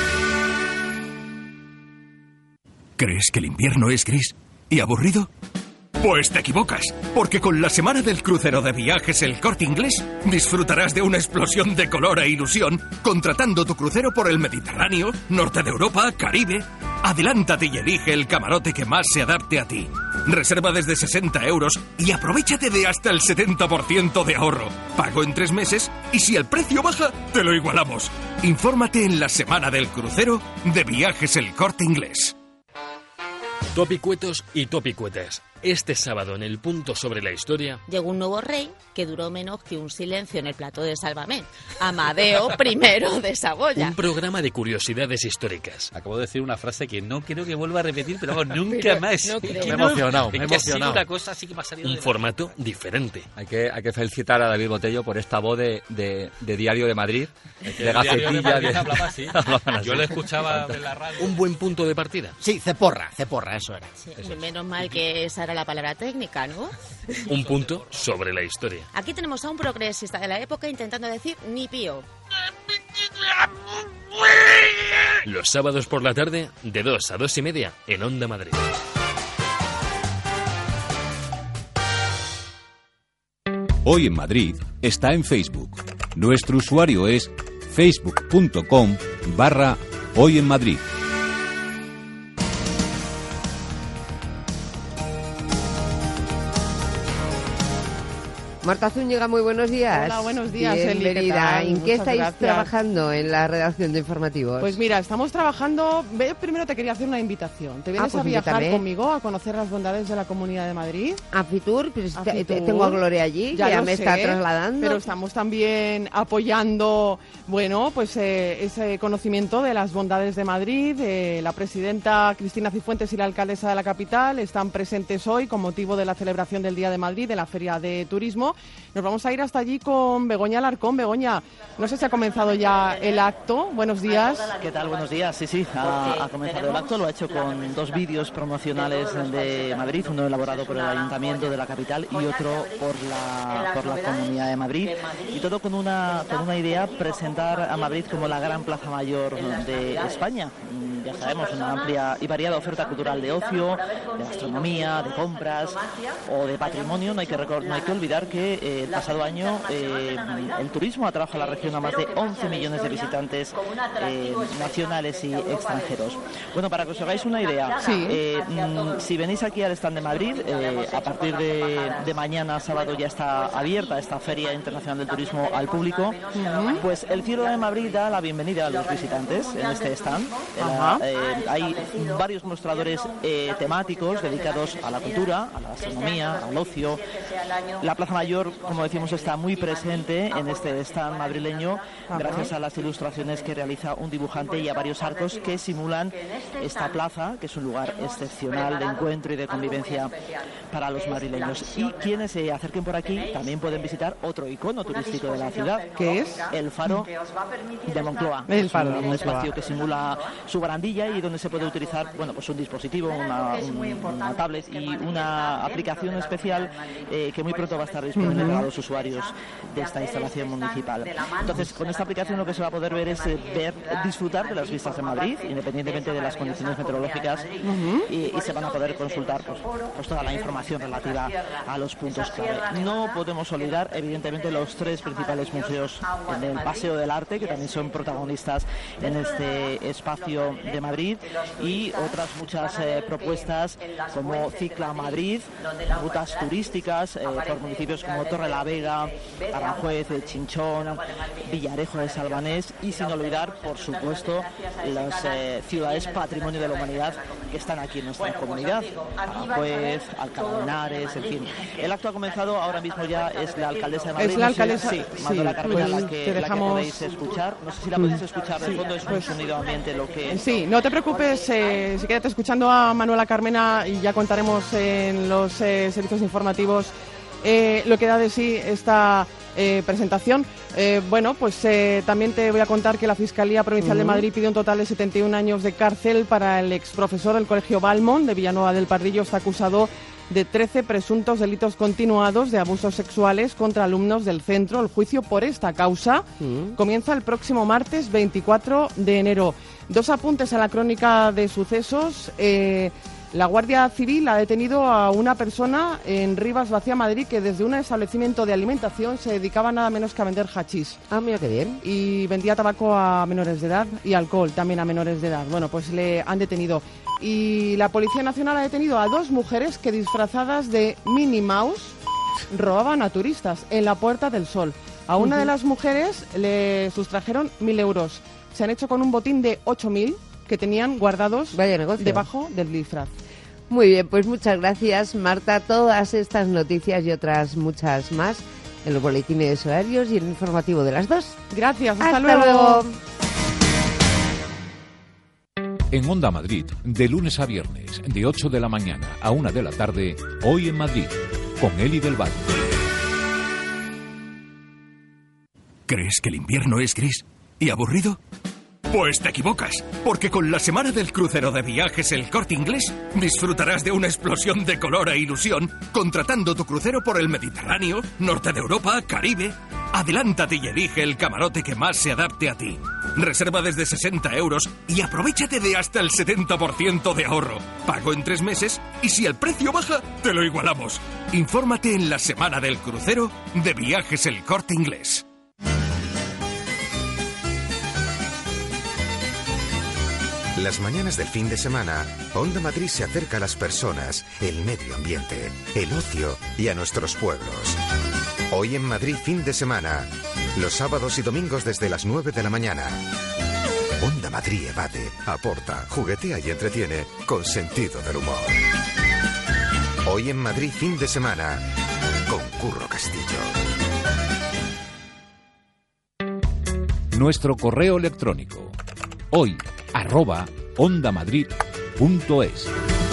[SPEAKER 7] ¿Crees que el invierno es gris y aburrido? Pues te equivocas, porque con la semana del crucero de viajes El Corte Inglés disfrutarás de una explosión de color e ilusión contratando tu crucero por el Mediterráneo, norte de Europa, Caribe. Adelántate y elige el camarote que más se adapte a ti. Reserva desde sesenta euros y aprovéchate de hasta el setenta por ciento de ahorro. Pago en tres meses y si el precio baja, te lo igualamos. Infórmate en la semana del crucero de viajes El Corte Inglés.
[SPEAKER 8] Topicuetos y topicuetas. Este sábado en el punto sobre la historia...
[SPEAKER 9] Llegó un nuevo rey que duró menos que un silencio en el plató de Sálvame. Amadeo primero de Saboya.
[SPEAKER 8] Un programa de curiosidades históricas.
[SPEAKER 10] Acabo de decir una frase que no creo que vuelva a repetir, pero vamos, nunca
[SPEAKER 9] Pero
[SPEAKER 10] más.
[SPEAKER 9] no creo.
[SPEAKER 10] Es que Me he
[SPEAKER 8] no-
[SPEAKER 10] emocionado, me he
[SPEAKER 8] es que ha sido
[SPEAKER 10] emocionado.
[SPEAKER 8] una cosa así que me ha salido Un de- formato diferente.
[SPEAKER 12] Hay que, hay que felicitar a David Botello por esta voz de, de, de Diario de Madrid,
[SPEAKER 10] que
[SPEAKER 12] de
[SPEAKER 10] el Diario de
[SPEAKER 12] Gacetilla.
[SPEAKER 10] Madrid
[SPEAKER 12] de-
[SPEAKER 10] hablaba así.
[SPEAKER 12] hablaban así.
[SPEAKER 8] Yo lo escuchaba en la radio. Un buen punto de partida.
[SPEAKER 15] Sí, ceporra, ceporra, eso era.
[SPEAKER 9] Sí, menos mal que esa era la palabra técnica, ¿no?
[SPEAKER 8] Un punto sobre la historia.
[SPEAKER 9] Aquí tenemos a un progresista de la época intentando decir ni pío.
[SPEAKER 8] Los sábados por la tarde, de dos a dos y media, en Onda Madrid.
[SPEAKER 3] Hoy en Madrid está en Facebook. Nuestro usuario es facebook.com barra Hoy en Madrid.
[SPEAKER 11] Marta Zúñiga, muy buenos días.
[SPEAKER 16] Hola, buenos días, Eli, ¿qué
[SPEAKER 11] Bienvenida.
[SPEAKER 16] tal?
[SPEAKER 11] ¿En qué
[SPEAKER 16] Muchas
[SPEAKER 11] estáis
[SPEAKER 16] gracias.
[SPEAKER 11] trabajando en la redacción de informativos?
[SPEAKER 16] Pues mira, estamos trabajando... ve, Primero te quería hacer una invitación. ¿Te vienes
[SPEAKER 11] Ah, pues
[SPEAKER 16] a viajar
[SPEAKER 11] invítame.
[SPEAKER 16] conmigo a conocer las bondades de la Comunidad de Madrid?
[SPEAKER 11] A Fitur, pues
[SPEAKER 16] A
[SPEAKER 11] te- te-
[SPEAKER 16] Fitur.
[SPEAKER 11] tengo a Gloria allí, que ya
[SPEAKER 16] lo
[SPEAKER 11] me
[SPEAKER 16] sé,
[SPEAKER 11] está trasladando.
[SPEAKER 16] Pero estamos también apoyando, bueno, pues eh, ese conocimiento de las bondades de Madrid. Eh, la presidenta Cristina Cifuentes y la alcaldesa de la capital están presentes hoy con motivo de la celebración del Día de Madrid, de la Feria de Turismo. Nos vamos a ir hasta allí con Begoña Alarcón. Begoña, no sé si ha comenzado ya el acto. Buenos días.
[SPEAKER 18] ¿Qué tal? Buenos días. Sí, sí, ha, ha comenzado el acto. Lo ha hecho con dos vídeos promocionales de Madrid, uno elaborado por el Ayuntamiento de la capital y otro por la, por la Comunidad de Madrid. Y todo con una, con una idea, presentar a Madrid como la gran plaza mayor de España. Ya sabemos, una amplia y variada oferta cultural de ocio, de gastronomía, de compras o de patrimonio. No hay que, recor- no hay que olvidar que eh, el pasado año eh, el turismo atrajo a la región a más de once millones de visitantes eh, nacionales y extranjeros. Bueno, para que os hagáis una idea, eh, mm, si venís aquí al stand de Madrid, eh, a partir de, de mañana, sábado, ya está abierta esta Feria Internacional del Turismo al público, pues el Cielo de Madrid da la bienvenida a los visitantes en este stand.
[SPEAKER 16] Ajá.
[SPEAKER 18] Eh, hay varios mostradores eh, temáticos dedicados a la cultura, a la gastronomía, al ocio. La Plaza Mayor, como decimos, está muy presente en este stand madrileño gracias a las ilustraciones que realiza un dibujante y a varios arcos que simulan esta plaza, que es un lugar excepcional de encuentro y de convivencia para los madrileños. Y quienes se acerquen por aquí también pueden visitar otro icono turístico de la ciudad,
[SPEAKER 16] que es
[SPEAKER 18] el Faro de Moncloa.
[SPEAKER 16] El Faro
[SPEAKER 18] Es
[SPEAKER 16] de
[SPEAKER 18] un
[SPEAKER 16] Moncloa.
[SPEAKER 18] espacio que simula su barandilla y donde se puede utilizar, bueno, pues un dispositivo, una, un- una tablet y una aplicación especial eh, que muy pronto va a estar disponible
[SPEAKER 16] Ujú.
[SPEAKER 18] para los usuarios de esta instalación municipal. Entonces, con esta aplicación lo que se va a poder ver es eh, ver, disfrutar de las vistas de Madrid, independientemente de las condiciones meteorológicas, y, y se van a poder consultar pues, pues toda la información relativa a los puntos clave. No podemos olvidar, evidentemente, los tres principales museos en el Paseo del Arte, que también son protagonistas en este espacio de Madrid y otras muchas eh, propuestas como Cicla Madrid, rutas turísticas eh, por municipios como Torrelavega, Aranjuez, Chinchón, Villarejo de Salvanés y sin olvidar, por supuesto, las eh, ciudades patrimonio de la humanidad que están aquí en nuestra comunidad, Aranjuez, Alcalá de Henares, en fin. El acto ha comenzado, ahora mismo ya es la alcaldesa de Madrid.
[SPEAKER 16] Es la alcaldesa,
[SPEAKER 18] sí,
[SPEAKER 16] sí,
[SPEAKER 18] Manuela Carmena,
[SPEAKER 16] pues
[SPEAKER 18] la, que,
[SPEAKER 16] te
[SPEAKER 18] la
[SPEAKER 16] dejamos...
[SPEAKER 18] que podéis escuchar. No sé si la podéis escuchar, de fondo es un sonido ambiente lo que...
[SPEAKER 16] Sí, no te preocupes, eh, si quédate escuchando a Manuela Carmena y ya contaremos en los eh, servicios informativos eh, lo que da de sí esta eh, presentación. Eh, bueno, pues eh, también te voy a contar que la Fiscalía Provincial uh-huh. de Madrid pide un total de setenta y un años de cárcel para el exprofesor del Colegio Balmont de Villanueva del Pardillo. Está acusado de trece presuntos delitos continuados de abusos sexuales contra alumnos del centro. El juicio por esta causa uh-huh. comienza el próximo martes veinticuatro de enero. Dos apuntes a la crónica de sucesos. Eh, La Guardia Civil ha detenido a una persona en Rivas Vacía, Madrid, que desde un establecimiento de alimentación se dedicaba nada menos que a vender hachís.
[SPEAKER 11] Ah, mira qué bien.
[SPEAKER 16] Y vendía tabaco a menores de edad y alcohol también a menores de edad. Bueno, pues le han detenido. Y la Policía Nacional ha detenido a dos mujeres que, disfrazadas de Minnie Mouse, robaban a turistas en la Puerta del Sol. A una uh-huh. de las mujeres le sustrajeron mil euros. Se han hecho con un botín de ocho mil que tenían guardados debajo del disfraz.
[SPEAKER 11] Muy bien, pues muchas gracias, Marta. Todas estas noticias y otras muchas más en los boletines horarios y en el informativo de las dos.
[SPEAKER 16] Gracias, hasta,
[SPEAKER 11] hasta
[SPEAKER 16] luego.
[SPEAKER 11] luego.
[SPEAKER 3] En Onda Madrid, de lunes a viernes, de ocho de la mañana a una de la tarde, Hoy en Madrid, con Eli del Valle.
[SPEAKER 7] ¿Crees que el invierno es gris y aburrido? Pues te equivocas, porque con la semana del crucero de viajes El Corte Inglés disfrutarás de una explosión de color e ilusión contratando tu crucero por el Mediterráneo, Norte de Europa, Caribe. Adelántate y elige el camarote que más se adapte a ti. Reserva desde sesenta euros y aprovéchate de hasta el setenta por ciento de ahorro. Pago en tres meses y si el precio baja, te lo igualamos. Infórmate en la semana del crucero de viajes El Corte Inglés.
[SPEAKER 14] Las mañanas del fin de semana, Onda Madrid se acerca a las personas, el medio ambiente, el ocio y a nuestros pueblos. Hoy en Madrid fin de semana, los sábados y domingos desde las nueve de la mañana. Onda Madrid evade, aporta, juguetea y entretiene con sentido del humor. Hoy en Madrid fin de semana, con Curro Castillo.
[SPEAKER 3] Nuestro correo electrónico, hoy arroba ondamadrid punto es.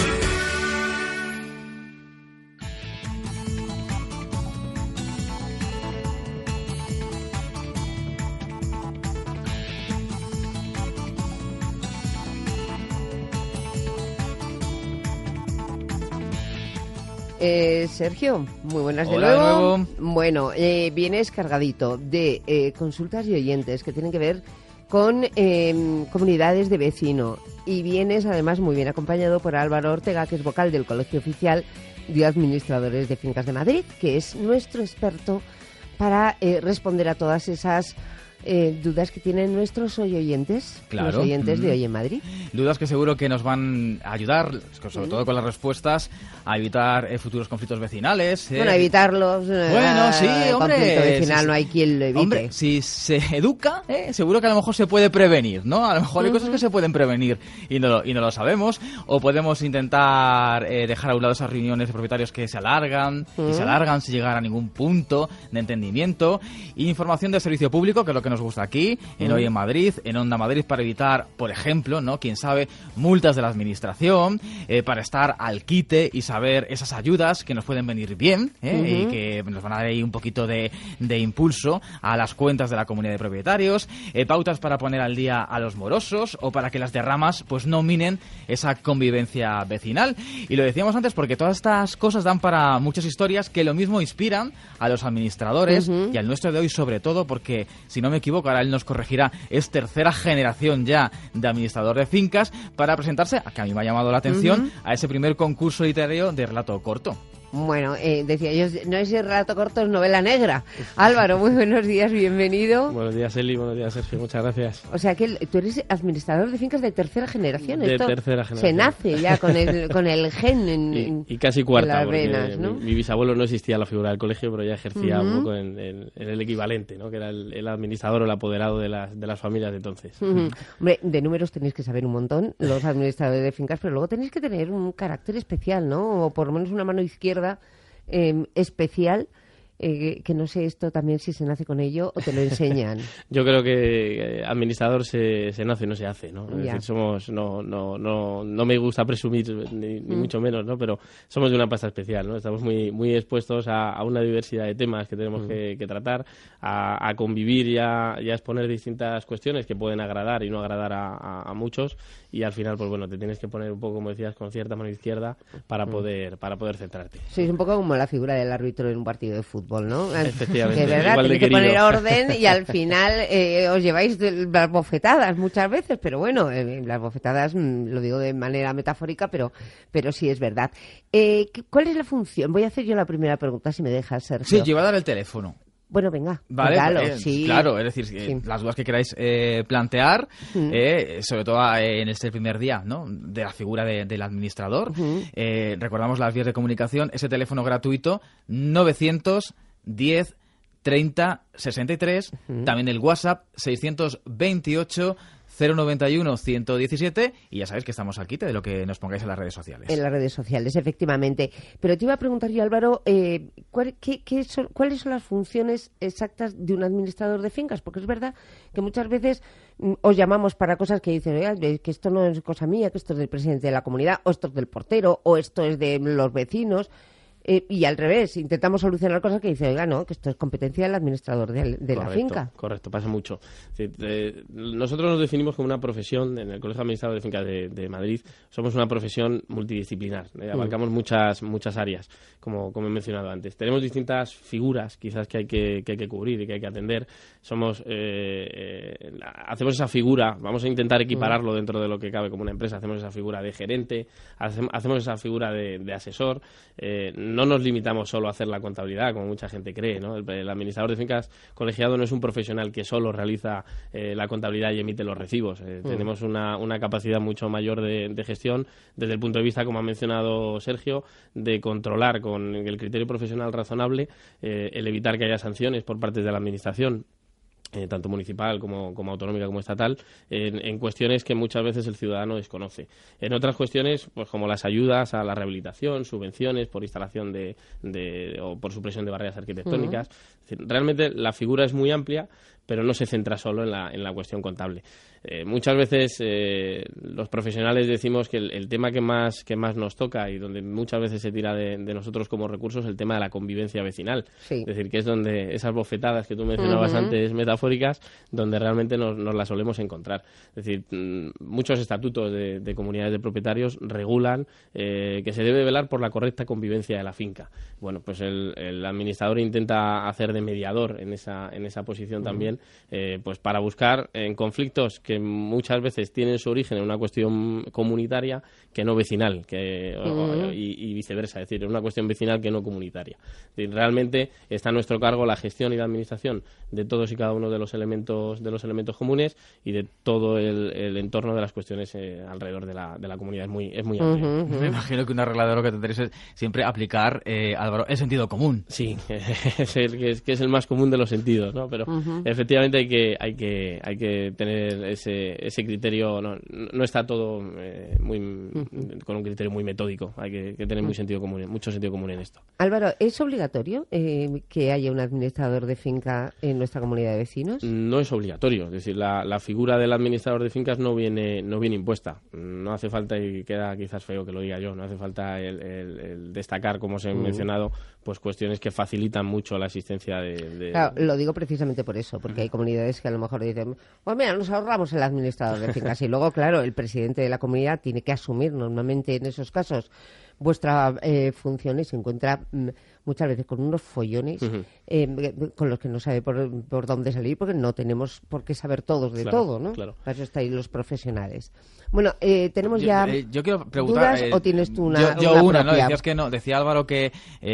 [SPEAKER 11] Eh, Sergio, muy buenas de
[SPEAKER 10] Hola,
[SPEAKER 11] nuevo.
[SPEAKER 10] de nuevo.
[SPEAKER 11] Bueno, eh, vienes cargadito de eh, consultas y oyentes que tienen que ver con eh, comunidades de vecino y vienes además muy bien acompañado por Álvaro Ortega, que es vocal del Colegio Oficial de Administradores de Fincas de Madrid, que es nuestro experto para eh, responder a todas esas eh, dudas que tienen nuestros hoy oyentes,
[SPEAKER 10] claro.
[SPEAKER 11] los oyentes
[SPEAKER 10] mm.
[SPEAKER 11] de Hoy en Madrid.
[SPEAKER 10] Dudas que seguro que nos van a ayudar, sobre
[SPEAKER 11] mm.
[SPEAKER 10] todo con las respuestas, a evitar eh, futuros conflictos vecinales. Eh.
[SPEAKER 11] Bueno, evitarlos. Eh,
[SPEAKER 10] bueno, sí, hombre.
[SPEAKER 11] Conflicto vecinal,
[SPEAKER 10] si,
[SPEAKER 11] no hay quien lo evite.
[SPEAKER 10] Hombre, si se educa, eh, seguro que a lo mejor se puede prevenir, ¿no? A lo mejor hay uh-huh. cosas que se pueden prevenir y no lo, y no lo sabemos. O podemos intentar eh, dejar a un lado esas reuniones de propietarios que se alargan, uh-huh. y se alargan sin llegar a ningún punto de entendimiento. Y información de servicio público, que es lo que nos gusta aquí, en uh-huh. Hoy en Madrid, en Onda Madrid, para evitar, por ejemplo, ¿no? Quién sabe, multas de la administración, eh, para estar al quite y saber esas ayudas que nos pueden venir bien, ¿eh? Uh-huh. y que nos van a dar ahí un poquito de, de impulso a las cuentas de la comunidad de propietarios, eh, pautas para poner al día a los morosos o para que las derramas pues no minen esa convivencia vecinal. Y lo decíamos antes porque todas estas cosas dan para muchas historias que lo mismo inspiran a los administradores uh-huh. y al nuestro de hoy sobre todo porque, si no me equivoco, ahora él nos corregirá, es tercera generación ya de administrador de fincas para presentarse, a que a mí me ha llamado la atención, uh-huh. a ese primer concurso literario de relato corto.
[SPEAKER 11] Bueno, eh, decía yo, no es el relato corto, es novela negra. Álvaro, muy buenos días, bienvenido.
[SPEAKER 17] Buenos días, Eli, buenos días, Sergio, muchas gracias.
[SPEAKER 11] O sea que tú eres administrador de fincas de tercera generación.
[SPEAKER 17] De
[SPEAKER 11] Esto
[SPEAKER 17] tercera generación.
[SPEAKER 11] Se nace ya con el, con el gen en,
[SPEAKER 17] y, y casi cuarta,
[SPEAKER 11] en las
[SPEAKER 17] porque
[SPEAKER 11] venas, ¿no?
[SPEAKER 17] mi, mi bisabuelo no existía la figura del colegio, pero ya ejercía
[SPEAKER 11] Uh-huh.
[SPEAKER 17] un poco en, en, en el equivalente, ¿no? Que era el, el administrador o el apoderado de las, de las familias de entonces.
[SPEAKER 11] Uh-huh. Hombre, de números tenéis que saber un montón, los administradores de fincas, pero luego tenéis que tener un carácter especial, ¿no? O por lo menos una mano izquierda eh, especial, eh, que no sé esto también si se nace con ello o te lo enseñan.
[SPEAKER 17] Yo creo que eh, administrador se, se nace, no se hace, ¿no? Es
[SPEAKER 11] Ya.
[SPEAKER 17] decir, somos, no, no, no, no me gusta presumir, ni, ni
[SPEAKER 11] Mm.
[SPEAKER 17] mucho menos, ¿no? Pero somos de una pasta especial, ¿no? Estamos muy, muy expuestos a, a una diversidad de temas que tenemos
[SPEAKER 11] Mm.
[SPEAKER 17] que, que tratar, a, a convivir y a, y a exponer distintas cuestiones que pueden agradar y no agradar a, a, a muchos, y al final, pues bueno, te tienes que poner un poco, como decías, con cierta mano izquierda para
[SPEAKER 11] Mm.
[SPEAKER 17] poder, para poder centrarte.
[SPEAKER 11] Sois un poco como la figura del árbitro en un partido de fútbol, ¿no?
[SPEAKER 17] Efectivamente,
[SPEAKER 11] Que es verdad,
[SPEAKER 17] igual de
[SPEAKER 11] tenéis que poner
[SPEAKER 17] querido.
[SPEAKER 11] orden y al final eh, os lleváis de- las bofetadas muchas veces, pero bueno, eh, las bofetadas mm, lo digo de manera metafórica, pero, pero sí es verdad. Eh, ¿qué- ¿Cuál es la función? Voy a hacer yo la primera pregunta, si me dejas, Sergio.
[SPEAKER 10] Sí, yo iba a dar el teléfono.
[SPEAKER 11] Bueno, venga,
[SPEAKER 10] Vale,
[SPEAKER 11] dígalo,
[SPEAKER 10] eh,
[SPEAKER 11] sí.
[SPEAKER 10] claro, es decir, eh,
[SPEAKER 11] Sí.
[SPEAKER 10] las dudas que queráis eh, plantear,
[SPEAKER 11] Mm.
[SPEAKER 10] eh, sobre todo eh, en este primer día, ¿no? De la figura de- del administrador. Eh, recordamos las vías de comunicación, ese teléfono gratuito novecientos diez treinta sesenta y tres, también el WhatsApp seiscientos veintiocho cero noventa y uno ciento diecisiete, y ya sabéis que estamos al quite de lo que nos pongáis en las redes sociales.
[SPEAKER 11] En las redes sociales, efectivamente. Pero te iba a preguntar yo, Álvaro, eh, ¿cuál- qué- qué son- ¿cuáles son las funciones exactas de un administrador de fincas? Porque es verdad que muchas veces mm, os llamamos para cosas que dicen, "Oiga, es que esto no es cosa mía, que esto es del presidente de la comunidad, o esto es del portero, o esto es de los vecinos". Eh, y al revés, intentamos solucionar cosas que dicen, oiga, no, que esto es competencia del administrador de, de la
[SPEAKER 17] Correcto,
[SPEAKER 11] finca.
[SPEAKER 17] Correcto, pasa mucho. Es decir, eh, nosotros nos definimos como una profesión, en el Colegio Administrador de Fincas de, de Madrid, somos una profesión multidisciplinar, eh, abarcamos muchas muchas áreas, como, como he mencionado antes. Tenemos distintas figuras, quizás, que hay que, que hay que cubrir y que hay que atender. Somos, eh, eh, hacemos esa figura, vamos a intentar equipararlo dentro de lo que cabe como una empresa, hacemos esa figura de gerente, hacem- hacemos esa figura de, de asesor. Eh, no nos limitamos solo a hacer la contabilidad, como mucha gente cree, ¿no? El, el administrador de fincas colegiado no es un profesional que solo realiza eh, la contabilidad y emite los recibos. Eh,
[SPEAKER 19] Mm.
[SPEAKER 17] Tenemos una, una capacidad mucho mayor de, de gestión desde el punto de vista, como ha mencionado Sergio, de controlar con el criterio profesional razonable eh, el evitar que haya sanciones por parte de la administración. Eh, tanto municipal como, como autonómica como estatal, en, en cuestiones que muchas veces el ciudadano desconoce. En otras cuestiones, pues como las ayudas a la rehabilitación, subvenciones por instalación de, de o por supresión de barreras arquitectónicas. Es decir, realmente la figura es muy amplia, pero no se centra solo en la, en la cuestión contable. Eh, muchas veces eh, los profesionales decimos que el, el tema que más, que más nos toca y donde muchas veces se tira de, de nosotros como recursos es el tema de la convivencia vecinal.
[SPEAKER 11] Sí.
[SPEAKER 17] Es decir, que es donde esas bofetadas que tú mencionabas
[SPEAKER 11] Ujú.
[SPEAKER 17] antes, metafóricas, donde realmente nos, nos las solemos encontrar. Es decir, mm, muchos estatutos de, de comunidades de propietarios regulan eh, que se debe velar por la correcta convivencia de la finca. Bueno, pues el, el administrador intenta hacer de mediador en esa, en esa posición
[SPEAKER 11] Ujú.
[SPEAKER 17] también, eh, pues para buscar en conflictos que muchas veces tienen su origen en una cuestión comunitaria que no vecinal, que, o-
[SPEAKER 11] Ujú.
[SPEAKER 17] y, y viceversa, es decir, en una cuestión vecinal que no comunitaria. Es decir, realmente está a nuestro cargo la gestión y la administración de todos y cada uno de los elementos de los elementos comunes y de todo el, el entorno de las cuestiones eh, alrededor de la, de la comunidad. Es muy, es muy amplio.
[SPEAKER 10] Me imagino que un arreglador lo que tendréis es siempre aplicar, eh, Álvaro, el sentido común.
[SPEAKER 17] Sí, es el que, es, que es el más común de los sentidos, ¿no? Pero
[SPEAKER 10] Ujú.
[SPEAKER 17] efectivamente hay que, hay que, hay que tener ese, ese criterio, no, no está todo eh, muy con un criterio muy metódico, hay que, que tener muy sentido común, mucho sentido común en esto.
[SPEAKER 11] Álvaro, ¿es obligatorio eh, que haya un administrador de finca en nuestra comunidad de vecinos?
[SPEAKER 17] No es obligatorio, es decir, la, la figura del administrador de fincas no viene, no viene impuesta. No hace falta, y queda quizás feo que lo diga yo, no hace falta el, el- el destacar, como os he
[SPEAKER 11] Mm.
[SPEAKER 17] mencionado, pues cuestiones que facilitan mucho la existencia de... de-
[SPEAKER 11] Claro, lo digo precisamente por eso, porque hay comunidades que a lo mejor dicen, pues mira, nos ahorramos el administrador de fincas. Y luego, claro, el presidente de la comunidad tiene que asumir normalmente en esos casos vuestra eh, función y se encuentra mm, muchas veces con unos follones uh-huh. eh, con los que no sabe por, por dónde salir, porque no tenemos por qué saber todos de
[SPEAKER 17] claro,
[SPEAKER 11] todo, ¿no?
[SPEAKER 17] Claro.
[SPEAKER 11] Para eso estáis los profesionales. Bueno, eh, tenemos
[SPEAKER 10] yo,
[SPEAKER 11] ya
[SPEAKER 10] eh, yo quiero preguntar,
[SPEAKER 11] dudas
[SPEAKER 10] eh,
[SPEAKER 11] o tienes tú una
[SPEAKER 10] Yo, yo
[SPEAKER 11] una,
[SPEAKER 10] una,
[SPEAKER 11] propia?
[SPEAKER 10] ¿no? Decías que no. Decía Álvaro que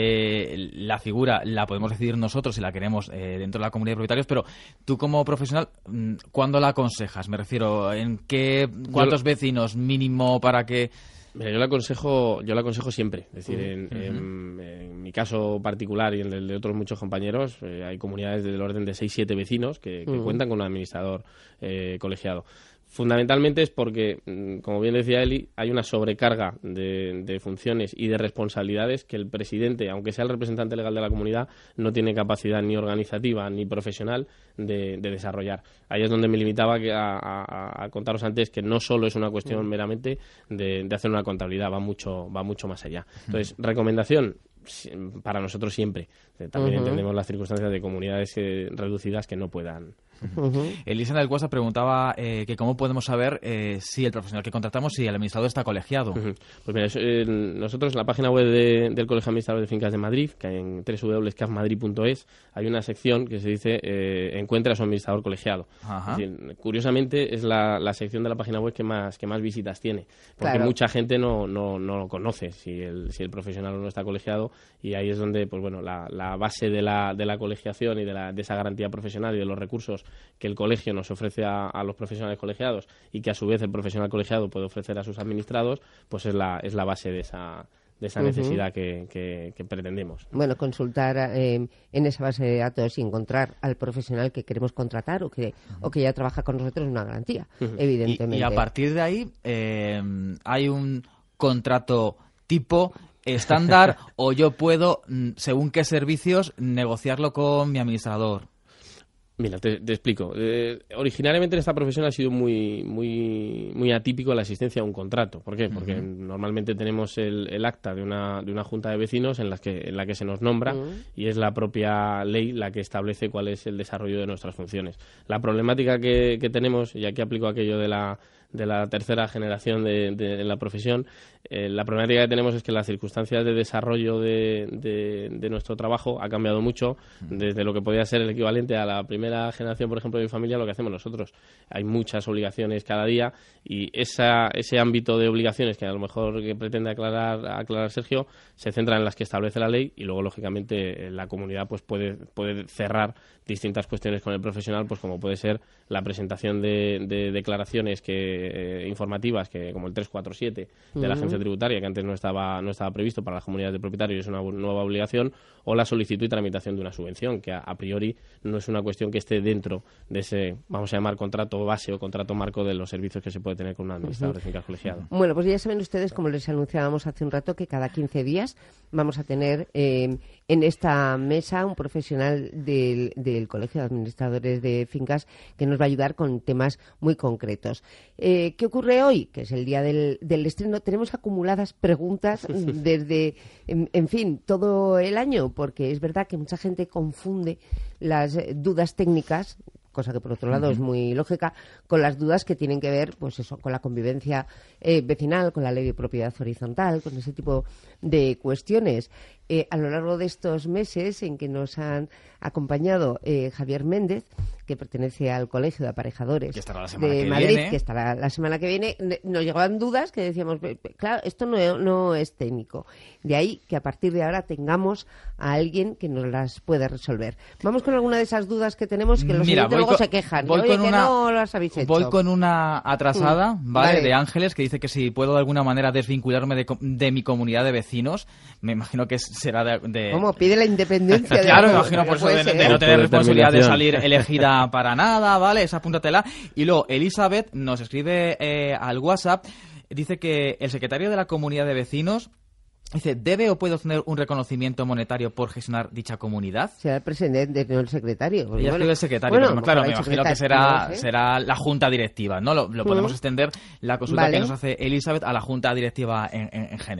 [SPEAKER 10] eh, la figura la podemos decidir nosotros si la queremos eh, dentro de la comunidad de propietarios, pero tú como profesional, ¿cuándo la aconsejas? Me refiero, ¿en qué cuántos yo, vecinos mínimo para que...?
[SPEAKER 17] Mira, yo la aconsejo, yo la aconsejo siempre. Es decir, en, uh-huh. en, en mi caso particular y en el de otros muchos compañeros, eh, hay comunidades del orden de seis siete vecinos que, que uh-huh. cuentan con un administrador eh, colegiado. Fundamentalmente es porque, como bien decía Eli, hay una sobrecarga de, de funciones y de responsabilidades que el presidente, aunque sea el representante legal de la comunidad, no tiene capacidad ni organizativa ni profesional de, de desarrollar. Ahí es donde me limitaba a, a, a contaros antes que no solo es una cuestión meramente de, de hacer una contabilidad, va mucho, va mucho más allá. Entonces, recomendación para nosotros siempre. También uh-huh. entendemos las circunstancias de comunidades eh, reducidas que no puedan.
[SPEAKER 10] Uh-huh. Elisa en el WhatsApp preguntaba eh, que cómo podemos saber eh, si el profesional que contratamos, si el administrador está colegiado.
[SPEAKER 17] Uh-huh. Pues mira, eso, eh, nosotros en la página web de, del Colegio Administrador de Fincas de Madrid, que en doble u doble u doble u punto c a f madrid punto es, hay una sección que se dice eh, encuentra a su administrador colegiado. Uh-huh. Es decir, curiosamente es la, la sección de la página web que más que más visitas tiene, porque claro. mucha gente no, no, no lo conoce si el, si el profesional no está colegiado, y ahí es donde pues bueno la, la base de la, de la colegiación y de, la, de esa garantía profesional y de los recursos que el colegio nos ofrece a, a los profesionales colegiados y que a su vez el profesional colegiado puede ofrecer a sus administrados, pues es la, es la base de esa, de esa uh-huh. necesidad que, que, que pretendemos.
[SPEAKER 11] Bueno, consultar eh, en esa base de datos y encontrar al profesional que queremos contratar o que, uh-huh. o que ya trabaja con nosotros es una garantía, uh-huh. evidentemente.
[SPEAKER 10] Y, y a partir de ahí eh, hay un contrato tipo estándar o yo puedo, según qué servicios, negociarlo con mi administrador.
[SPEAKER 17] Mira, te, te explico. Eh, originariamente en esta profesión ha sido muy muy muy atípico la existencia de un contrato. ¿Por qué? Porque uh-huh. normalmente tenemos el, el acta de una de una junta de vecinos en la que en la que se nos nombra uh-huh. y es la propia ley la que establece cuál es el desarrollo de nuestras funciones. La problemática que, que tenemos, y aquí aplico aquello de la de la tercera generación de, de, de la profesión, eh, la problemática que tenemos es que las circunstancias de desarrollo de, de, de nuestro trabajo ha cambiado mucho desde lo que podía ser el equivalente a la primera generación, por ejemplo, de mi familia, lo que hacemos nosotros. Hay muchas obligaciones cada día y esa, ese ámbito de obligaciones que a lo mejor que pretende aclarar, aclarar Sergio se centra en las que establece la ley y luego, lógicamente, la comunidad pues puede, puede cerrar distintas cuestiones con el profesional, pues como puede ser la presentación de, de declaraciones que, eh, informativas, que como el tres cuatro siete de la uh-huh. agencia tributaria, que antes no estaba no estaba previsto para las comunidades de propietarios y es una nueva obligación, o la solicitud y tramitación de una subvención, que a, a priori no es una cuestión que esté dentro de ese, vamos a llamar, contrato base o contrato marco de los servicios que se puede tener con un administrador uh-huh. de fincas colegiado.
[SPEAKER 11] Bueno, pues ya saben ustedes, como les anunciábamos hace un rato, que cada quince días vamos a tener eh, en esta mesa un profesional del, del Colegio de Administradores de Fincas que nos va a ayudar con temas muy concretos. Eh, ¿Qué ocurre hoy? Que es el día del, del estreno. Tenemos acumuladas preguntas desde, en, en fin, todo el año, porque es verdad que mucha gente confunde las dudas técnicas, cosa que por otro lado uh-huh. es muy lógica, con las dudas que tienen que ver, pues eso, con la convivencia eh, vecinal, con la ley de propiedad horizontal, con ese tipo de cuestiones. Eh, a lo largo de estos meses en que nos han acompañado eh, Javier Méndez, que pertenece al Colegio de Aparejadores de Madrid, viene. que estará la semana que viene, nos llegaban dudas que decíamos, claro, esto no, no es técnico. De ahí que a partir de ahora tengamos a alguien que nos las pueda resolver. Vamos con alguna de esas dudas que tenemos, que los
[SPEAKER 10] Mira,
[SPEAKER 11] luego
[SPEAKER 10] con,
[SPEAKER 11] se quejan.
[SPEAKER 10] Voy
[SPEAKER 11] Oye,
[SPEAKER 10] con
[SPEAKER 11] que
[SPEAKER 10] una,
[SPEAKER 11] no las habéis hecho.
[SPEAKER 10] Voy con una atrasada,
[SPEAKER 11] mm,
[SPEAKER 10] ¿vale?
[SPEAKER 11] vale,
[SPEAKER 10] de Ángeles, que dice que si puedo de alguna manera desvincularme de, de mi comunidad de vecinos. Me imagino que será de... de...
[SPEAKER 11] ¿Cómo? Pide la independencia de...
[SPEAKER 10] Claro, me imagino por eso de, de no tener responsabilidad de salir elegida para nada, ¿vale? Esa apúntatela. Y luego Elizabeth nos escribe eh, al WhatsApp, dice que el secretario de la comunidad de vecinos dice, ¿debe o puede obtener un reconocimiento monetario por gestionar dicha comunidad?
[SPEAKER 11] Será el presidente, no el secretario.
[SPEAKER 10] Ella escribe bueno, el secretario, bueno, pero claro, me imagino que será, no sé. será la junta directiva, ¿no? Lo, lo podemos uh-huh. extender la consulta vale. que nos hace Elizabeth a la junta directiva en, en, en general.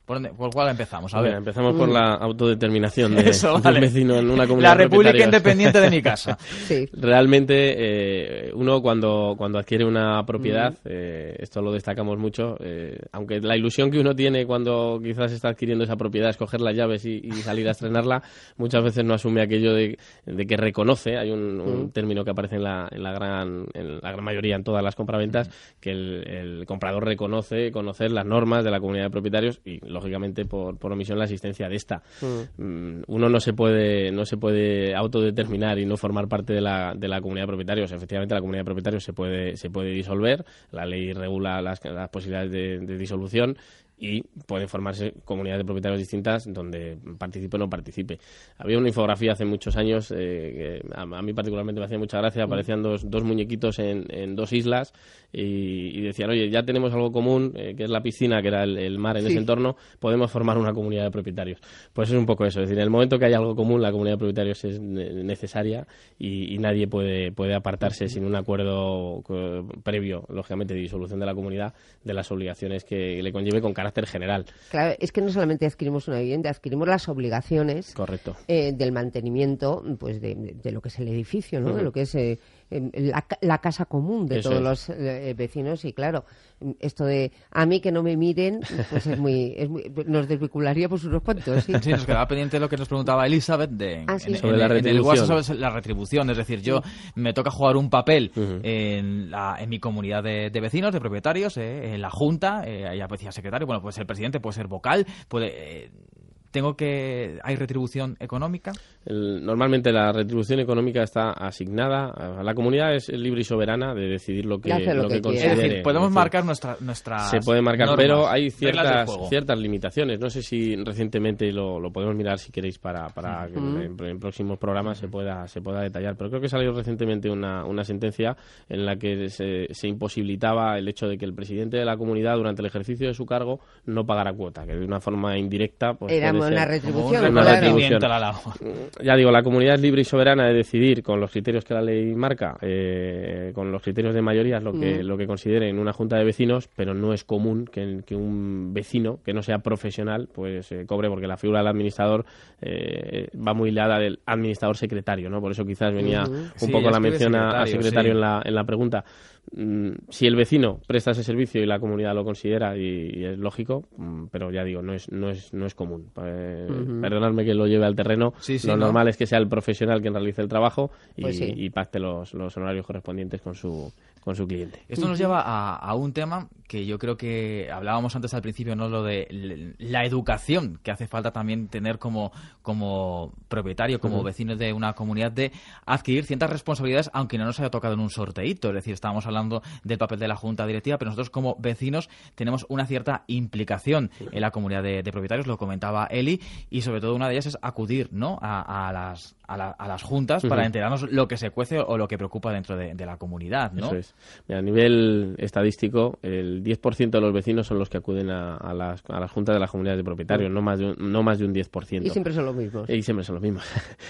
[SPEAKER 10] ¿Por, dónde, ¿Por cuál empezamos? A
[SPEAKER 17] Mira,
[SPEAKER 10] ver.
[SPEAKER 17] empezamos por la autodeterminación de,
[SPEAKER 10] Eso,
[SPEAKER 17] de
[SPEAKER 10] vale.
[SPEAKER 17] un vecino en una comunidad
[SPEAKER 10] La República
[SPEAKER 17] de propietarios.
[SPEAKER 10] Independiente de mi casa.
[SPEAKER 11] Sí.
[SPEAKER 17] Realmente, eh, uno cuando, cuando adquiere una propiedad, mm. eh, esto lo destacamos mucho, eh, aunque la ilusión que uno tiene cuando quizás está adquiriendo esa propiedad es coger las llaves y, y salir a estrenarla, muchas veces no asume aquello de, de que reconoce, hay un, un mm. término que aparece en la, en la gran en la gran mayoría, en todas las compraventas, mm. que el, el comprador reconoce conocer las normas de la comunidad de propietarios y, lógicamente, por, por omisión, la existencia de esta. Mm. Uno no se puede no se puede autodeterminar y no formar parte de la, de la comunidad de propietarios. Efectivamente, la comunidad de propietarios se puede se puede disolver, la ley regula las, las posibilidades de, de disolución, y pueden formarse comunidades de propietarios distintas donde participe o no participe. Había una infografía hace muchos años eh, que a, a mí particularmente me hacía mucha gracia. Aparecían dos, dos muñequitos en, en dos islas y, y decían, oye, ya tenemos algo común, eh, que es la piscina, que era el, el mar en sí. ese entorno, podemos formar una comunidad de propietarios. Pues es un poco eso, es decir, en el momento que hay algo común, la comunidad de propietarios es necesaria y, y nadie puede, puede apartarse sin un acuerdo previo, lógicamente, de disolución de la comunidad, de las obligaciones que le conlleve con carácter general. Claro,
[SPEAKER 11] es que no solamente adquirimos una vivienda, adquirimos las obligaciones. Correcto. Eh, del mantenimiento, pues de, de, de lo que es el edificio, ¿no? Uh-huh. De lo que es eh, la, la casa común de Eso todos es. los eh, vecinos. Y claro, esto de a mí que no me miren, pues es muy, es muy nos desvincularía pues unos cuantos. Sí,
[SPEAKER 10] sí, nos quedaba pendiente lo que nos preguntaba Elizabeth de
[SPEAKER 11] ah, ¿sí?
[SPEAKER 10] en,
[SPEAKER 17] sobre
[SPEAKER 10] en,
[SPEAKER 17] la
[SPEAKER 10] en el
[SPEAKER 17] retribución.
[SPEAKER 10] sobre la retribución. Es decir, yo sí. me toca jugar un papel
[SPEAKER 17] uh-huh.
[SPEAKER 10] en, la, en mi comunidad de, de vecinos, de propietarios, eh, en la junta, eh, ahí aparecía secretario, bueno, puede ser presidente, puede ser vocal, puede... Eh, ¿Tengo que ¿Hay retribución económica?
[SPEAKER 17] El, normalmente la retribución económica está asignada a la comunidad, es libre y soberana de decidir lo que, lo
[SPEAKER 10] lo
[SPEAKER 17] que,
[SPEAKER 10] que
[SPEAKER 17] considere.
[SPEAKER 10] Es decir, podemos decir, marcar nuestra, nuestras
[SPEAKER 17] Se puede marcar,
[SPEAKER 10] normas,
[SPEAKER 17] pero hay ciertas ciertas limitaciones. No sé si recientemente lo, lo podemos mirar si queréis para, para que uh-huh. en, en próximos programas se pueda se pueda detallar. Pero creo que salió recientemente una, una sentencia en la que se, se imposibilitaba el hecho de que el presidente de la comunidad durante el ejercicio de su cargo no pagara cuota, que de una forma indirecta pues
[SPEAKER 11] Era una retribución,
[SPEAKER 17] una
[SPEAKER 11] claro.
[SPEAKER 17] retribución. Ya digo, la comunidad es libre y soberana de decidir con los criterios que la ley marca, eh, con los criterios de mayoría, lo que, mm. lo que considere en una junta de vecinos, pero no es común que, que un vecino que no sea profesional pues eh, cobre, porque la figura del administrador eh, va muy ligada del administrador secretario, ¿no? Por eso quizás venía uh-huh. un
[SPEAKER 10] sí,
[SPEAKER 17] poco la mención
[SPEAKER 10] secretario,
[SPEAKER 17] a secretario
[SPEAKER 10] sí.
[SPEAKER 17] en, la, en la pregunta. Si el vecino presta ese servicio y la comunidad lo considera, y, y es lógico, pero ya digo, no es no es no es común. Eh, uh-huh. Perdonadme que lo lleve al terreno.
[SPEAKER 10] Sí, sí,
[SPEAKER 17] lo
[SPEAKER 10] ¿no?
[SPEAKER 17] normal es que sea el profesional quien realice el trabajo y,
[SPEAKER 11] pues sí.
[SPEAKER 17] y pacte los, los honorarios correspondientes con su con su cliente.
[SPEAKER 10] Esto nos lleva a, a un tema que yo creo que hablábamos antes al principio, ¿no? Lo de la educación que hace falta también tener como, como propietario, como uh-huh. vecino de una comunidad, de adquirir ciertas responsabilidades, aunque no nos haya tocado en un sorteíto. Es decir, estábamos hablando del papel de la junta directiva, pero nosotros como vecinos tenemos una cierta implicación en la comunidad de, de propietarios, lo comentaba Eli, y sobre todo una de ellas es acudir, ¿no? a, a las a, la, a las juntas uh-huh. para enterarnos lo que se cuece o lo que preocupa dentro de, de la comunidad, ¿no?
[SPEAKER 17] Eso es. Mira, a nivel estadístico, el diez por ciento de los vecinos son los que acuden a, a, las, a las juntas de las comunidades de propietarios, no más de un, no más de un diez por ciento.
[SPEAKER 11] Y siempre son los mismos.
[SPEAKER 17] Y siempre son los mismos.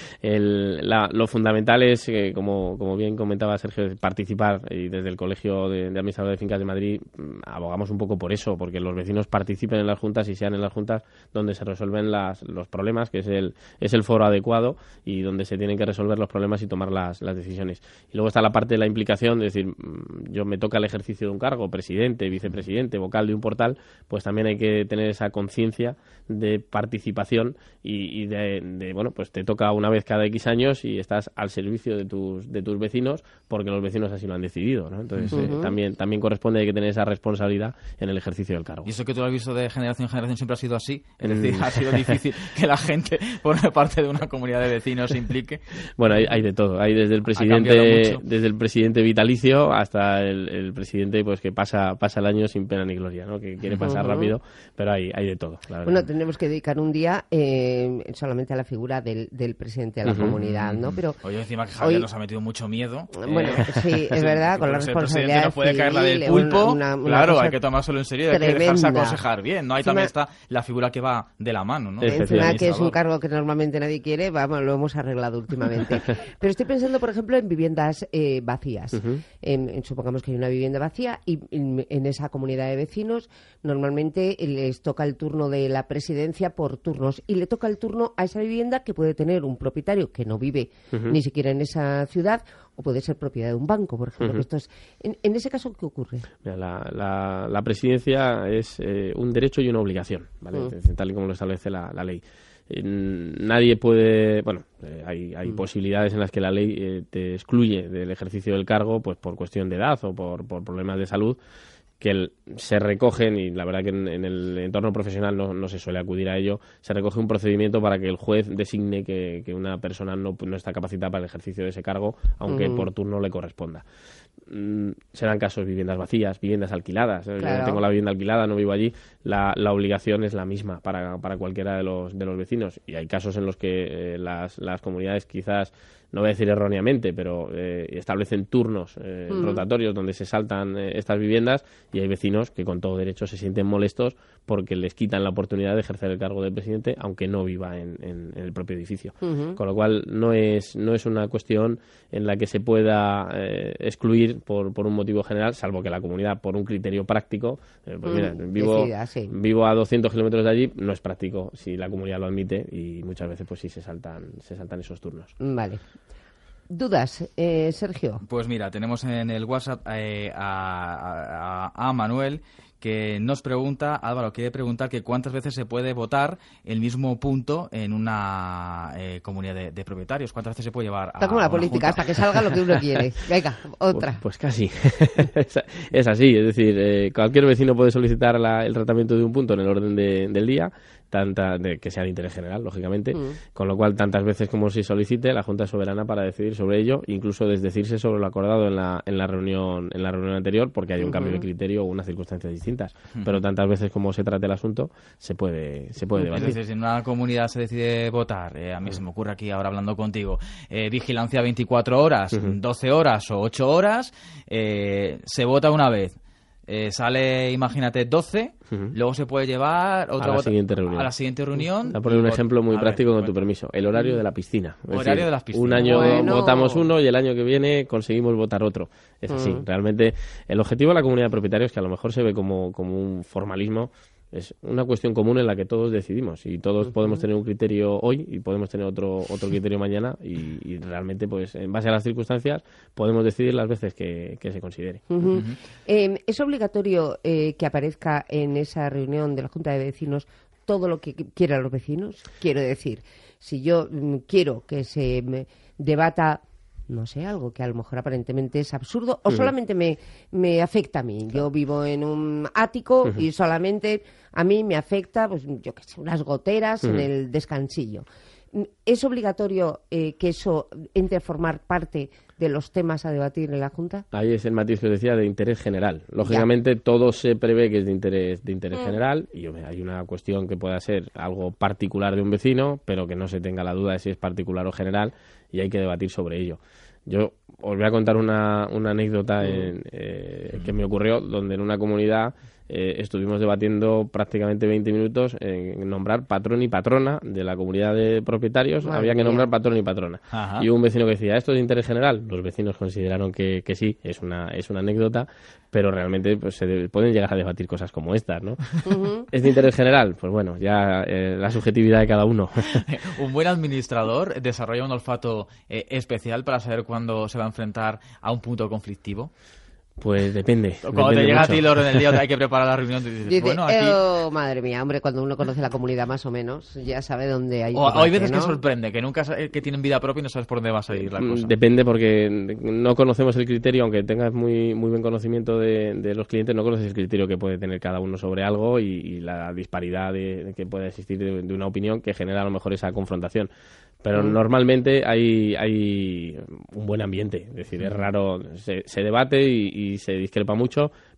[SPEAKER 17] El, la, lo fundamental es, eh, como, como bien comentaba Sergio, participar, y desde el Colegio de, de Administradores de Fincas de Madrid abogamos un poco por eso, porque los vecinos participen en las juntas y sean en las juntas donde se resuelven las, los problemas, que es el, es el foro adecuado y donde se tienen que resolver los problemas y tomar las, las decisiones. Y luego está la parte de la implicación, es decir, yo me toca el ejercicio de un cargo, presidente, vicepresidente, vocal de un portal, pues también hay que tener esa conciencia de participación y, y de, de, bueno, pues te toca una vez cada X años y estás al servicio de tus, de tus vecinos porque los vecinos así lo han decidido, ¿no? Entonces uh-huh. eh, también, también corresponde hay que tener esa responsabilidad en el ejercicio del cargo.
[SPEAKER 10] Y eso que tú lo has visto de generación en generación siempre ha sido así, es decir, mm. ha sido difícil que la gente por parte de una comunidad de vecinos se implique.
[SPEAKER 17] Bueno, hay, hay de todo, hay desde el presidente desde el presidente vitalicio hasta el, el presidente pues que pasa pasa el año sin pena ni gloria, ¿no? Que quiere pasar uh-huh. rápido, pero hay hay de todo, la verdad.
[SPEAKER 11] Bueno, tendremos que dedicar un día eh, solamente a la figura del, del presidente de la uh-huh. comunidad, ¿no? Pero
[SPEAKER 10] oye, encima que Javier hoy... nos ha metido mucho miedo.
[SPEAKER 11] Bueno, eh... sí, es verdad, con la responsabilidad
[SPEAKER 10] no puede
[SPEAKER 11] civil,
[SPEAKER 10] caer la del pulpo,
[SPEAKER 11] una, una
[SPEAKER 10] claro, hay que tomárselo en serio, hay que dejarse
[SPEAKER 11] tremenda.
[SPEAKER 10] aconsejar bien, ¿no? Ahí
[SPEAKER 11] Encima,
[SPEAKER 10] también está la figura que va de la mano, ¿no?
[SPEAKER 11] Encima que es un cargo que normalmente nadie quiere, vamos, lo hemos arreglado últimamente. Pero estoy pensando, por ejemplo, en viviendas eh, vacías. Uh-huh. Eh, en, supongamos que hay una vivienda vacía y en, en esa comunidad de vecinos normalmente les toca el turno de la presidencia por turnos y le toca el turno a esa vivienda que puede tener un propietario que no vive uh-huh. ni siquiera en esa ciudad o puede ser propiedad de un banco, por ejemplo. Uh-huh. Esto es, en, en ese caso, ¿qué ocurre?
[SPEAKER 17] Mira, la, la, la presidencia es eh, un derecho y una obligación, ¿vale? Uh-huh. Tal y como lo establece la, la ley. Eh, nadie puede, bueno, eh, hay, hay uh-huh. posibilidades en las que la ley eh, te excluye del ejercicio del cargo, pues por cuestión de edad o por, por problemas de salud, que el, se recogen, y la verdad que en, en el entorno profesional no, no se suele acudir a ello, se recoge un procedimiento para que el juez designe que, que una persona no, no está capacitada para el ejercicio de ese cargo, aunque uh-huh. por turno le corresponda. Mm, serán casos viviendas vacías, viviendas alquiladas. Claro. Yo no tengo la vivienda alquilada, no vivo allí. La, la obligación es la misma para, para cualquiera de los, de los vecinos. Y hay casos en los que eh, las, las comunidades quizás, no voy a decir erróneamente, pero eh, establecen turnos eh, mm. rotatorios donde se saltan eh, estas viviendas y hay vecinos que con todo derecho se sienten molestos porque les quitan la oportunidad de ejercer el cargo de presidente aunque no viva en, en, en el propio edificio. Uh-huh. Con lo cual no es, no es una cuestión en la que se pueda eh, excluir por, por un motivo general, salvo que la comunidad, por un criterio práctico, eh, pues mira, mm, vivo, decida, sí. vivo a doscientos kilómetros de allí, no es práctico si la comunidad lo admite y muchas veces pues sí se saltan, se saltan esos turnos.
[SPEAKER 11] Vale. ¿Dudas, eh, Sergio?
[SPEAKER 10] Pues mira, tenemos en el WhatsApp eh, a, a, a Manuel que nos pregunta, Álvaro, quiere preguntar que cuántas veces se puede votar el mismo punto en una eh, comunidad de, de propietarios. ¿Cuántas veces se puede llevar a
[SPEAKER 11] Está como la política,
[SPEAKER 10] junta?
[SPEAKER 11] hasta que salga lo que uno quiere. Venga, otra.
[SPEAKER 17] Pues, pues casi. Es así, es decir, eh, cualquier vecino puede solicitar la, el tratamiento de un punto en el orden de, del día, tanta de, que sea de interés general, lógicamente, mm. con lo cual tantas veces como se solicite, la Junta es soberana para decidir sobre ello, incluso desdecirse sobre lo acordado en la, en la reunión en la reunión anterior, porque hay un uh-huh. cambio de criterio o unas circunstancias distintas. Uh-huh. Pero tantas veces como se trate el asunto, se puede se puede debatir.
[SPEAKER 10] Es decir, si en una comunidad se decide votar, eh, a mí uh-huh. se me ocurre aquí ahora hablando contigo, eh, vigilancia veinticuatro horas, uh-huh. doce horas o ocho horas, eh, se vota una vez. Eh, sale, imagínate, doce, uh-huh. luego se puede llevar otra
[SPEAKER 17] a, la
[SPEAKER 10] vota,
[SPEAKER 17] siguiente reunión.
[SPEAKER 10] a la siguiente reunión.
[SPEAKER 17] Voy a poner un ejemplo muy práctico ver, con tu permiso. El horario de la piscina. Es
[SPEAKER 10] horario
[SPEAKER 17] decir,
[SPEAKER 10] de las piscinas.
[SPEAKER 17] Un año
[SPEAKER 11] bueno.
[SPEAKER 17] votamos uno y el año que viene conseguimos votar otro. Es así. Uh-huh. Realmente, el objetivo de la comunidad de propietarios, que a lo mejor se ve como, como un formalismo, es una cuestión común en la que todos decidimos y todos uh-huh. podemos tener un criterio hoy y podemos tener otro otro criterio mañana y, y realmente pues en base a las circunstancias podemos decidir las veces que, que se considere.
[SPEAKER 11] Uh-huh. Uh-huh. Eh, ¿Es obligatorio eh, que aparezca en esa reunión de la Junta de Vecinos todo lo que quieran los vecinos? Quiero decir, si yo mm, quiero que se me debata, no sé, algo que a lo mejor aparentemente es absurdo o uh-huh. solamente me, me afecta a mí. Claro. Yo vivo en un ático uh-huh. y solamente a mí me afecta, pues yo qué sé, unas goteras uh-huh. en el descansillo. ¿Es obligatorio eh, que eso entre a formar parte de los temas a debatir en la Junta?
[SPEAKER 17] Ahí es el matiz que os decía de interés general. Lógicamente ya. todo se prevé que es de interés de interés mm. general y hombre, hay una cuestión que pueda ser algo particular de un vecino, pero que no se tenga la duda de si es particular o general y hay que debatir sobre ello. Yo os voy a contar una, una anécdota mm. en, eh, que me ocurrió donde en una comunidad Eh, estuvimos debatiendo prácticamente veinte minutos en nombrar patrón y patrona de la comunidad de propietarios. Madre Había que nombrar mía. patrón y patrona. Ajá. Y hubo un vecino que decía, ¿esto es de interés general? Los vecinos consideraron que, que sí, es una, es una anécdota, pero realmente pues, se de, pueden llegar a debatir cosas como estas, ¿no? Uh-huh. ¿Es de interés general? Pues bueno, ya eh, la subjetividad de cada uno.
[SPEAKER 10] Un buen administrador desarrolla un olfato eh, especial para saber cuándo se va a enfrentar a un punto conflictivo.
[SPEAKER 17] Pues depende.
[SPEAKER 10] Cuando
[SPEAKER 17] depende
[SPEAKER 10] te llega
[SPEAKER 17] mucho.
[SPEAKER 10] a ti el orden del día, hay que preparar la reunión. Te dices,
[SPEAKER 11] Dice,
[SPEAKER 10] bueno, aquí...
[SPEAKER 11] oh, madre mía, hombre, cuando uno conoce la comunidad más o menos, ya sabe dónde hay.
[SPEAKER 10] O hay veces ¿no? que sorprende, que nunca que tienen vida propia y no sabes por dónde va a salir la cosa.
[SPEAKER 17] Depende porque no conocemos el criterio, aunque tengas muy muy buen conocimiento de, de los clientes, no conoces el criterio que puede tener cada uno sobre algo y, y la disparidad de, de que puede existir de, de una opinión que genera a lo mejor esa confrontación. Pero mm. normalmente hay hay un buen ambiente, es decir, es raro, se, se debate y, y se discrepa mucho,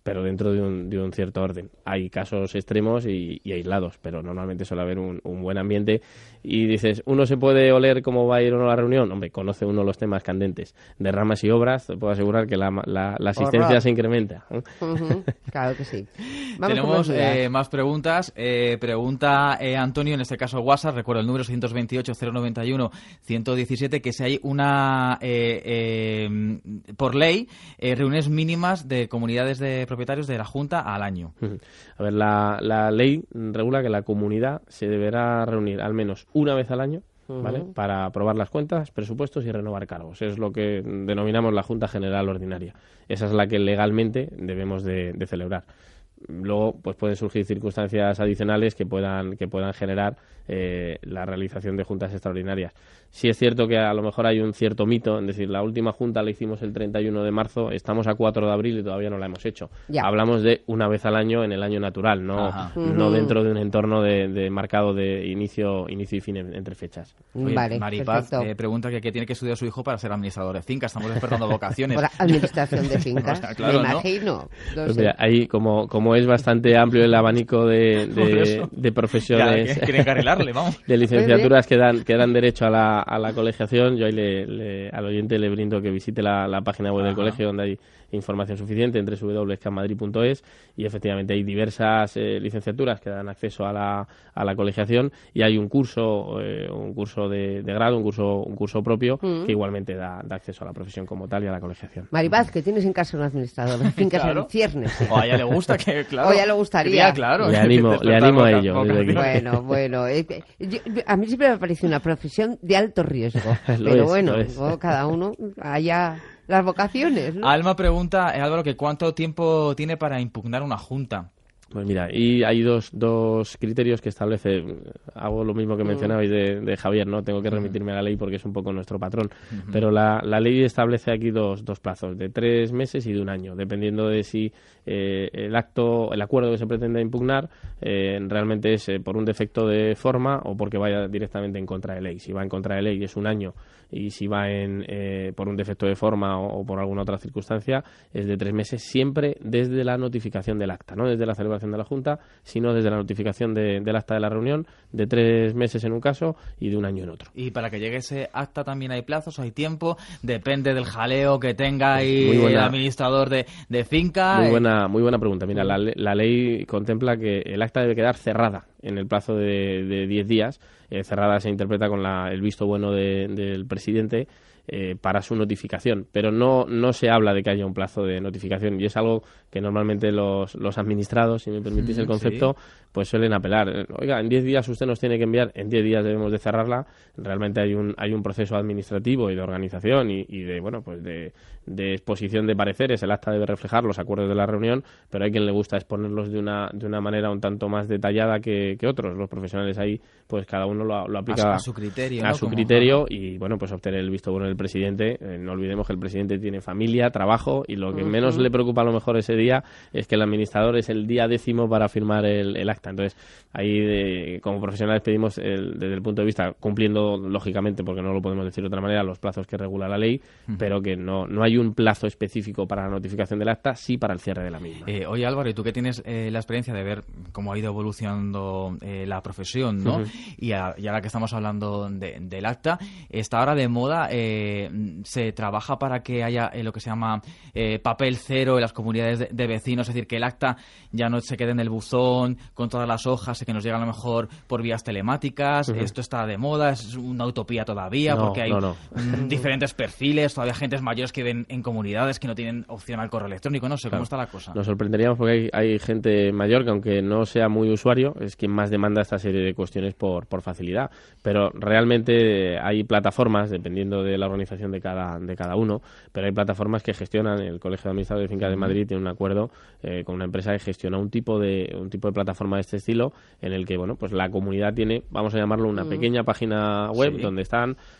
[SPEAKER 17] pero dentro de un, de un cierto orden. Hay casos extremos y, y aislados, pero normalmente suele haber un, un buen ambiente. Y dices, ¿uno se puede oler cómo va a ir uno a la reunión? Hombre, conoce uno los temas candentes. De ramas y obras, te puedo asegurar que la, la, la asistencia Horror. se incrementa.
[SPEAKER 11] Uh-huh, claro que sí.
[SPEAKER 10] Vamos Tenemos eh, más preguntas. Eh, pregunta eh, Antonio, en este caso WhatsApp, recuerdo el número seis dos ocho, cero nueve uno, uno uno siete, que si hay una, eh, eh, por ley, eh, reuniones mínimas de comunidades de propietarios de la Junta al año.
[SPEAKER 17] A ver, la, la ley regula que la comunidad se deberá reunir al menos una vez al año, ¿vale? Uh-huh. Para aprobar las cuentas, presupuestos y renovar cargos. Es lo que denominamos la Junta General Ordinaria. Esa es la que legalmente debemos de, de celebrar. Luego, pues pueden surgir circunstancias adicionales que puedan que puedan generar eh, la realización de juntas extraordinarias. Sí es cierto que a lo mejor hay un cierto mito, es decir, la última junta la hicimos el treinta y uno de marzo, estamos a cuatro de abril y todavía no la hemos hecho. Ya. Hablamos de una vez al año en el año natural, no, no dentro de un entorno de, de marcado de inicio inicio y fin entre fechas.
[SPEAKER 10] Oye,
[SPEAKER 11] vale,
[SPEAKER 10] Maripaz eh, pregunta que qué tiene que estudiar su hijo para ser administrador de finca. Estamos despertando vocaciones.
[SPEAKER 11] Por administración de fincas,
[SPEAKER 10] claro,
[SPEAKER 11] me
[SPEAKER 10] ¿no?
[SPEAKER 11] imagino. No
[SPEAKER 17] pues
[SPEAKER 11] sé.
[SPEAKER 17] mira, ahí como, como es bastante amplio el abanico de, de, de profesiones,
[SPEAKER 10] ya, quieren encarrilarle, vamos.
[SPEAKER 17] de licenciaturas que dan, que dan derecho a la, a la colegiación, yo ahí le, le, al oyente le brindo que visite la, la página web Ajá. del colegio, donde hay información suficiente en doble u doble u doble u punto camadrid punto es, y efectivamente hay diversas eh, licenciaturas que dan acceso a la, a la colegiación, y hay un curso eh, un curso de, de grado, un curso un curso propio mm. que igualmente da, da acceso a la profesión como tal y a la colegiación.
[SPEAKER 11] Maripaz, que tienes en casa un administrador de fincas claro. en ciernes. ¿eh?
[SPEAKER 10] O a ella le gusta que, claro.
[SPEAKER 11] O a ella le gustaría.
[SPEAKER 10] Claro.
[SPEAKER 17] Le animo, le animo a ello.
[SPEAKER 11] Bueno, bueno. Eh, yo, a mí siempre me parece una profesión de alto riesgo. Pero
[SPEAKER 17] es,
[SPEAKER 11] bueno, cada uno haya las vocaciones, ¿no?
[SPEAKER 10] Alma pregunta, eh, Álvaro, que ¿cuánto tiempo tiene para impugnar una junta?
[SPEAKER 17] Pues mira, y hay dos, dos criterios que establece. Hago lo mismo que mencionabais de, de Javier, ¿no? Tengo que remitirme a la ley porque es un poco nuestro patrón. Uh-huh. Pero la, la ley establece aquí dos, dos plazos, de tres meses y de un año, dependiendo de si eh, el acto, el acuerdo que se pretende impugnar eh, realmente es eh, por un defecto de forma o porque vaya directamente en contra de ley. Si va en contra de ley es un año, y si va en eh, por un defecto de forma o, o por alguna otra circunstancia es de tres meses, siempre desde la notificación del acta, no desde la celebración de la Junta, sino desde la notificación de, del acta de la reunión, de tres meses en un caso y de un año en otro.
[SPEAKER 10] Y para que llegue ese acta también hay plazos, hay tiempo, depende del jaleo que tenga ahí buena, el administrador de, de finca.
[SPEAKER 17] Muy buena, muy buena pregunta. Mira, la, la ley contempla que el acta debe quedar cerrada en el plazo de diez días. Eh, cerrada se interpreta con la, el visto bueno de, del presidente eh, para su notificación, pero no, no se habla de que haya un plazo de notificación, y es algo que normalmente los, los administrados, si me permitís el concepto, sí. pues suelen apelar. Oiga, en diez días usted nos tiene que enviar, en diez días debemos de cerrarla. Realmente hay un hay un proceso administrativo y de organización y, y de bueno pues de, de exposición de pareceres. El acta debe reflejar los acuerdos de la reunión, pero hay quien le gusta exponerlos de una de una manera un tanto más detallada que, que otros. Los profesionales ahí, pues cada uno lo, lo aplica
[SPEAKER 10] a, a su criterio,
[SPEAKER 17] a
[SPEAKER 10] ¿no?
[SPEAKER 17] su
[SPEAKER 10] Como,
[SPEAKER 17] criterio
[SPEAKER 10] ajá.
[SPEAKER 17] y bueno, pues obtener el visto bueno del presidente. Eh, no olvidemos que el presidente tiene familia, trabajo, y lo que uh-huh. menos le preocupa a lo mejor ese día es que el administrador es el día décimo para firmar el, el acta. Entonces, ahí de, como profesionales pedimos el, desde el punto de vista, cumpliendo lógicamente, porque no lo podemos decir de otra manera, los plazos que regula la ley, uh-huh. pero que no, no hay un plazo específico para la notificación del acta, sí para el cierre de la misma.
[SPEAKER 10] Eh, oye, Álvaro, y tú que tienes eh, la experiencia de ver cómo ha ido evolucionando eh, la profesión, ¿no? Uh-huh. Y, a, y ahora que estamos hablando de, del acta, está ahora de moda, eh, se trabaja para que haya eh, lo que se llama eh, papel cero en las comunidades de, de vecinos, es decir, que el acta ya no se quede en el buzón con todas las hojas, que nos llegan a lo mejor por vías telemáticas. Uh-huh. Esto está de moda, es una utopía todavía,
[SPEAKER 17] no,
[SPEAKER 10] porque hay
[SPEAKER 17] no, no.
[SPEAKER 10] Mm, diferentes perfiles, todavía gentes mayores que viven en comunidades que no tienen opción al correo electrónico, no sé, claro. ¿Cómo está la cosa?
[SPEAKER 17] Nos sorprenderíamos porque hay, hay gente mayor que, aunque no sea muy usuario, es quien más demanda esta serie de cuestiones por, por facilidad, pero realmente hay plataformas, dependiendo de la organización de cada, de cada uno, pero hay plataformas que gestionan. El Colegio de Administradores de Fincas de Madrid tiene un acuerdo eh, con una empresa que gestiona un tipo de un tipo de plataforma de este estilo, en el que bueno pues la comunidad tiene, vamos a llamarlo, una mm. pequeña página web sí. donde están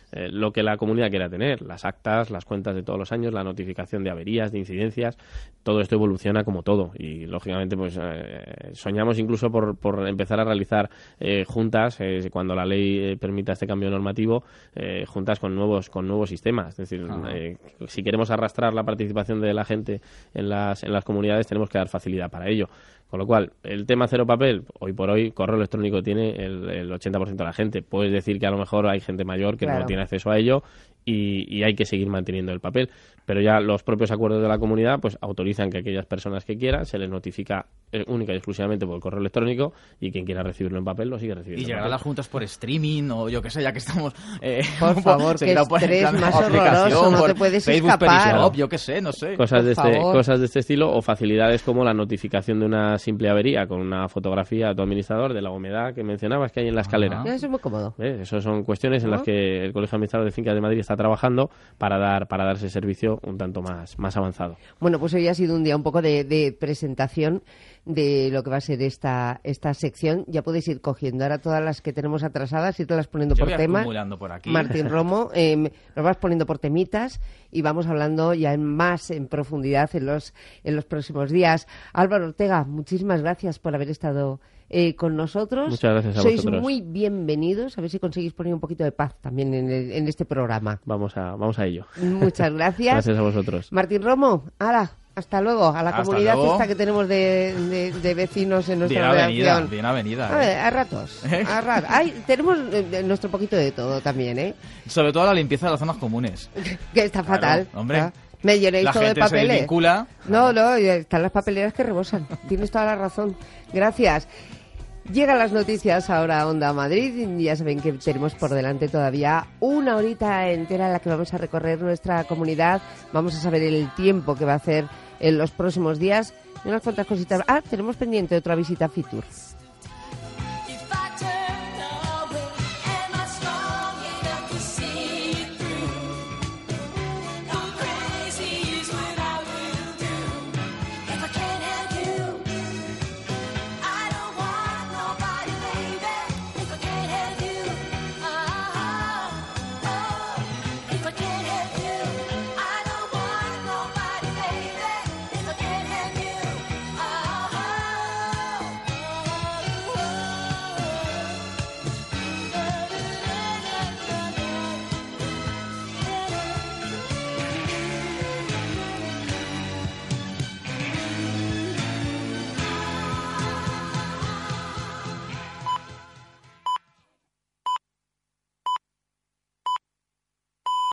[SPEAKER 17] eh, lo que la comunidad quiera tener, las actas, las cuentas de todos los años, la notificación de averías, de incidencias, todo esto evoluciona como todo y lógicamente pues eh, soñamos incluso por, por empezar a realizar eh, juntas, eh, cuando la ley eh, permita este cambio normativo, eh, juntas con nuevos con nuevos sistemas, es decir, eh, si queremos arrastrar la participación de la gente en las, en las comunidades tenemos que dar facilidad para ello. Con lo cual, el tema cero papel, hoy por hoy, correo electrónico tiene el, el ochenta por ciento de la gente. Puedes decir que a lo mejor hay gente mayor que claro. no tiene acceso a ello y, y hay que seguir manteniendo el papel. Pero ya los propios acuerdos de la comunidad pues autorizan que aquellas personas que quieran se les notifica eh, única y exclusivamente por el correo electrónico y quien quiera recibirlo en papel lo sigue recibiendo.
[SPEAKER 10] Y llegar a las juntas por streaming o yo qué sé, ya que estamos... Eh,
[SPEAKER 11] por favor, que estrés más horroroso, no te puedes
[SPEAKER 10] Facebook,
[SPEAKER 11] escapar.
[SPEAKER 10] Periscope, yo qué sé, no sé.
[SPEAKER 17] Cosas de, este,
[SPEAKER 11] favor.
[SPEAKER 17] cosas de este estilo o facilidades como la notificación de una simple avería con una fotografía a tu administrador de la humedad que mencionabas que hay en la escalera.
[SPEAKER 11] Eso es muy cómodo.
[SPEAKER 17] ¿Eh? Eso son cuestiones en
[SPEAKER 11] ¿No?
[SPEAKER 17] las que el Colegio de Administradores de Fincas de Madrid está trabajando para dar para dar ese servicio un tanto más, más avanzado.
[SPEAKER 11] Bueno, pues hoy ha sido un día un poco de, de presentación de lo que va a ser esta esta sección. Ya podéis ir cogiendo ahora todas las que tenemos atrasadas, irlas poniendo
[SPEAKER 10] Yo
[SPEAKER 11] por
[SPEAKER 10] voy
[SPEAKER 11] temas.
[SPEAKER 10] acumulando por aquí.
[SPEAKER 11] Martín Romo, eh, los vas poniendo por temitas y vamos hablando ya en más en profundidad en los en los próximos días. Álvaro Ortega, muchísimas gracias por haber estado eh, con nosotros.
[SPEAKER 17] Muchas gracias a
[SPEAKER 11] Sois
[SPEAKER 17] vosotros.
[SPEAKER 11] muy bienvenidos. A ver si conseguís poner un poquito de paz también en, el, en este programa.
[SPEAKER 17] Vamos a vamos a ello.
[SPEAKER 11] Muchas gracias.
[SPEAKER 17] Gracias a vosotros.
[SPEAKER 11] Martín Romo, ¡hala! Hasta luego, a la
[SPEAKER 10] Hasta
[SPEAKER 11] comunidad
[SPEAKER 10] luego.
[SPEAKER 11] esta que tenemos de, de, de vecinos en nuestra
[SPEAKER 10] Bien avenida,
[SPEAKER 11] redacción.
[SPEAKER 10] bien avenida.
[SPEAKER 11] A,
[SPEAKER 10] ¿eh?
[SPEAKER 11] ver, a ratos, a ratos. Ay, tenemos eh, nuestro poquito de todo también, ¿eh?
[SPEAKER 10] Sobre todo la limpieza de las zonas comunes.
[SPEAKER 11] Que está
[SPEAKER 10] Claro,
[SPEAKER 11] fatal.
[SPEAKER 10] hombre.
[SPEAKER 11] ¿no? Me llenéis
[SPEAKER 10] La
[SPEAKER 11] todo de
[SPEAKER 10] gente se
[SPEAKER 11] papeles.
[SPEAKER 10] vincula.
[SPEAKER 11] No, no, están las papeleras que rebosan. Tienes toda la razón. Gracias. Llegan las noticias ahora a Onda Madrid. Ya saben que tenemos por delante todavía una horita entera en la que vamos a recorrer nuestra comunidad. Vamos a saber el tiempo que va a hacer en los próximos días. Y unas cuantas cositas. Ah, tenemos pendiente otra visita a Fitur.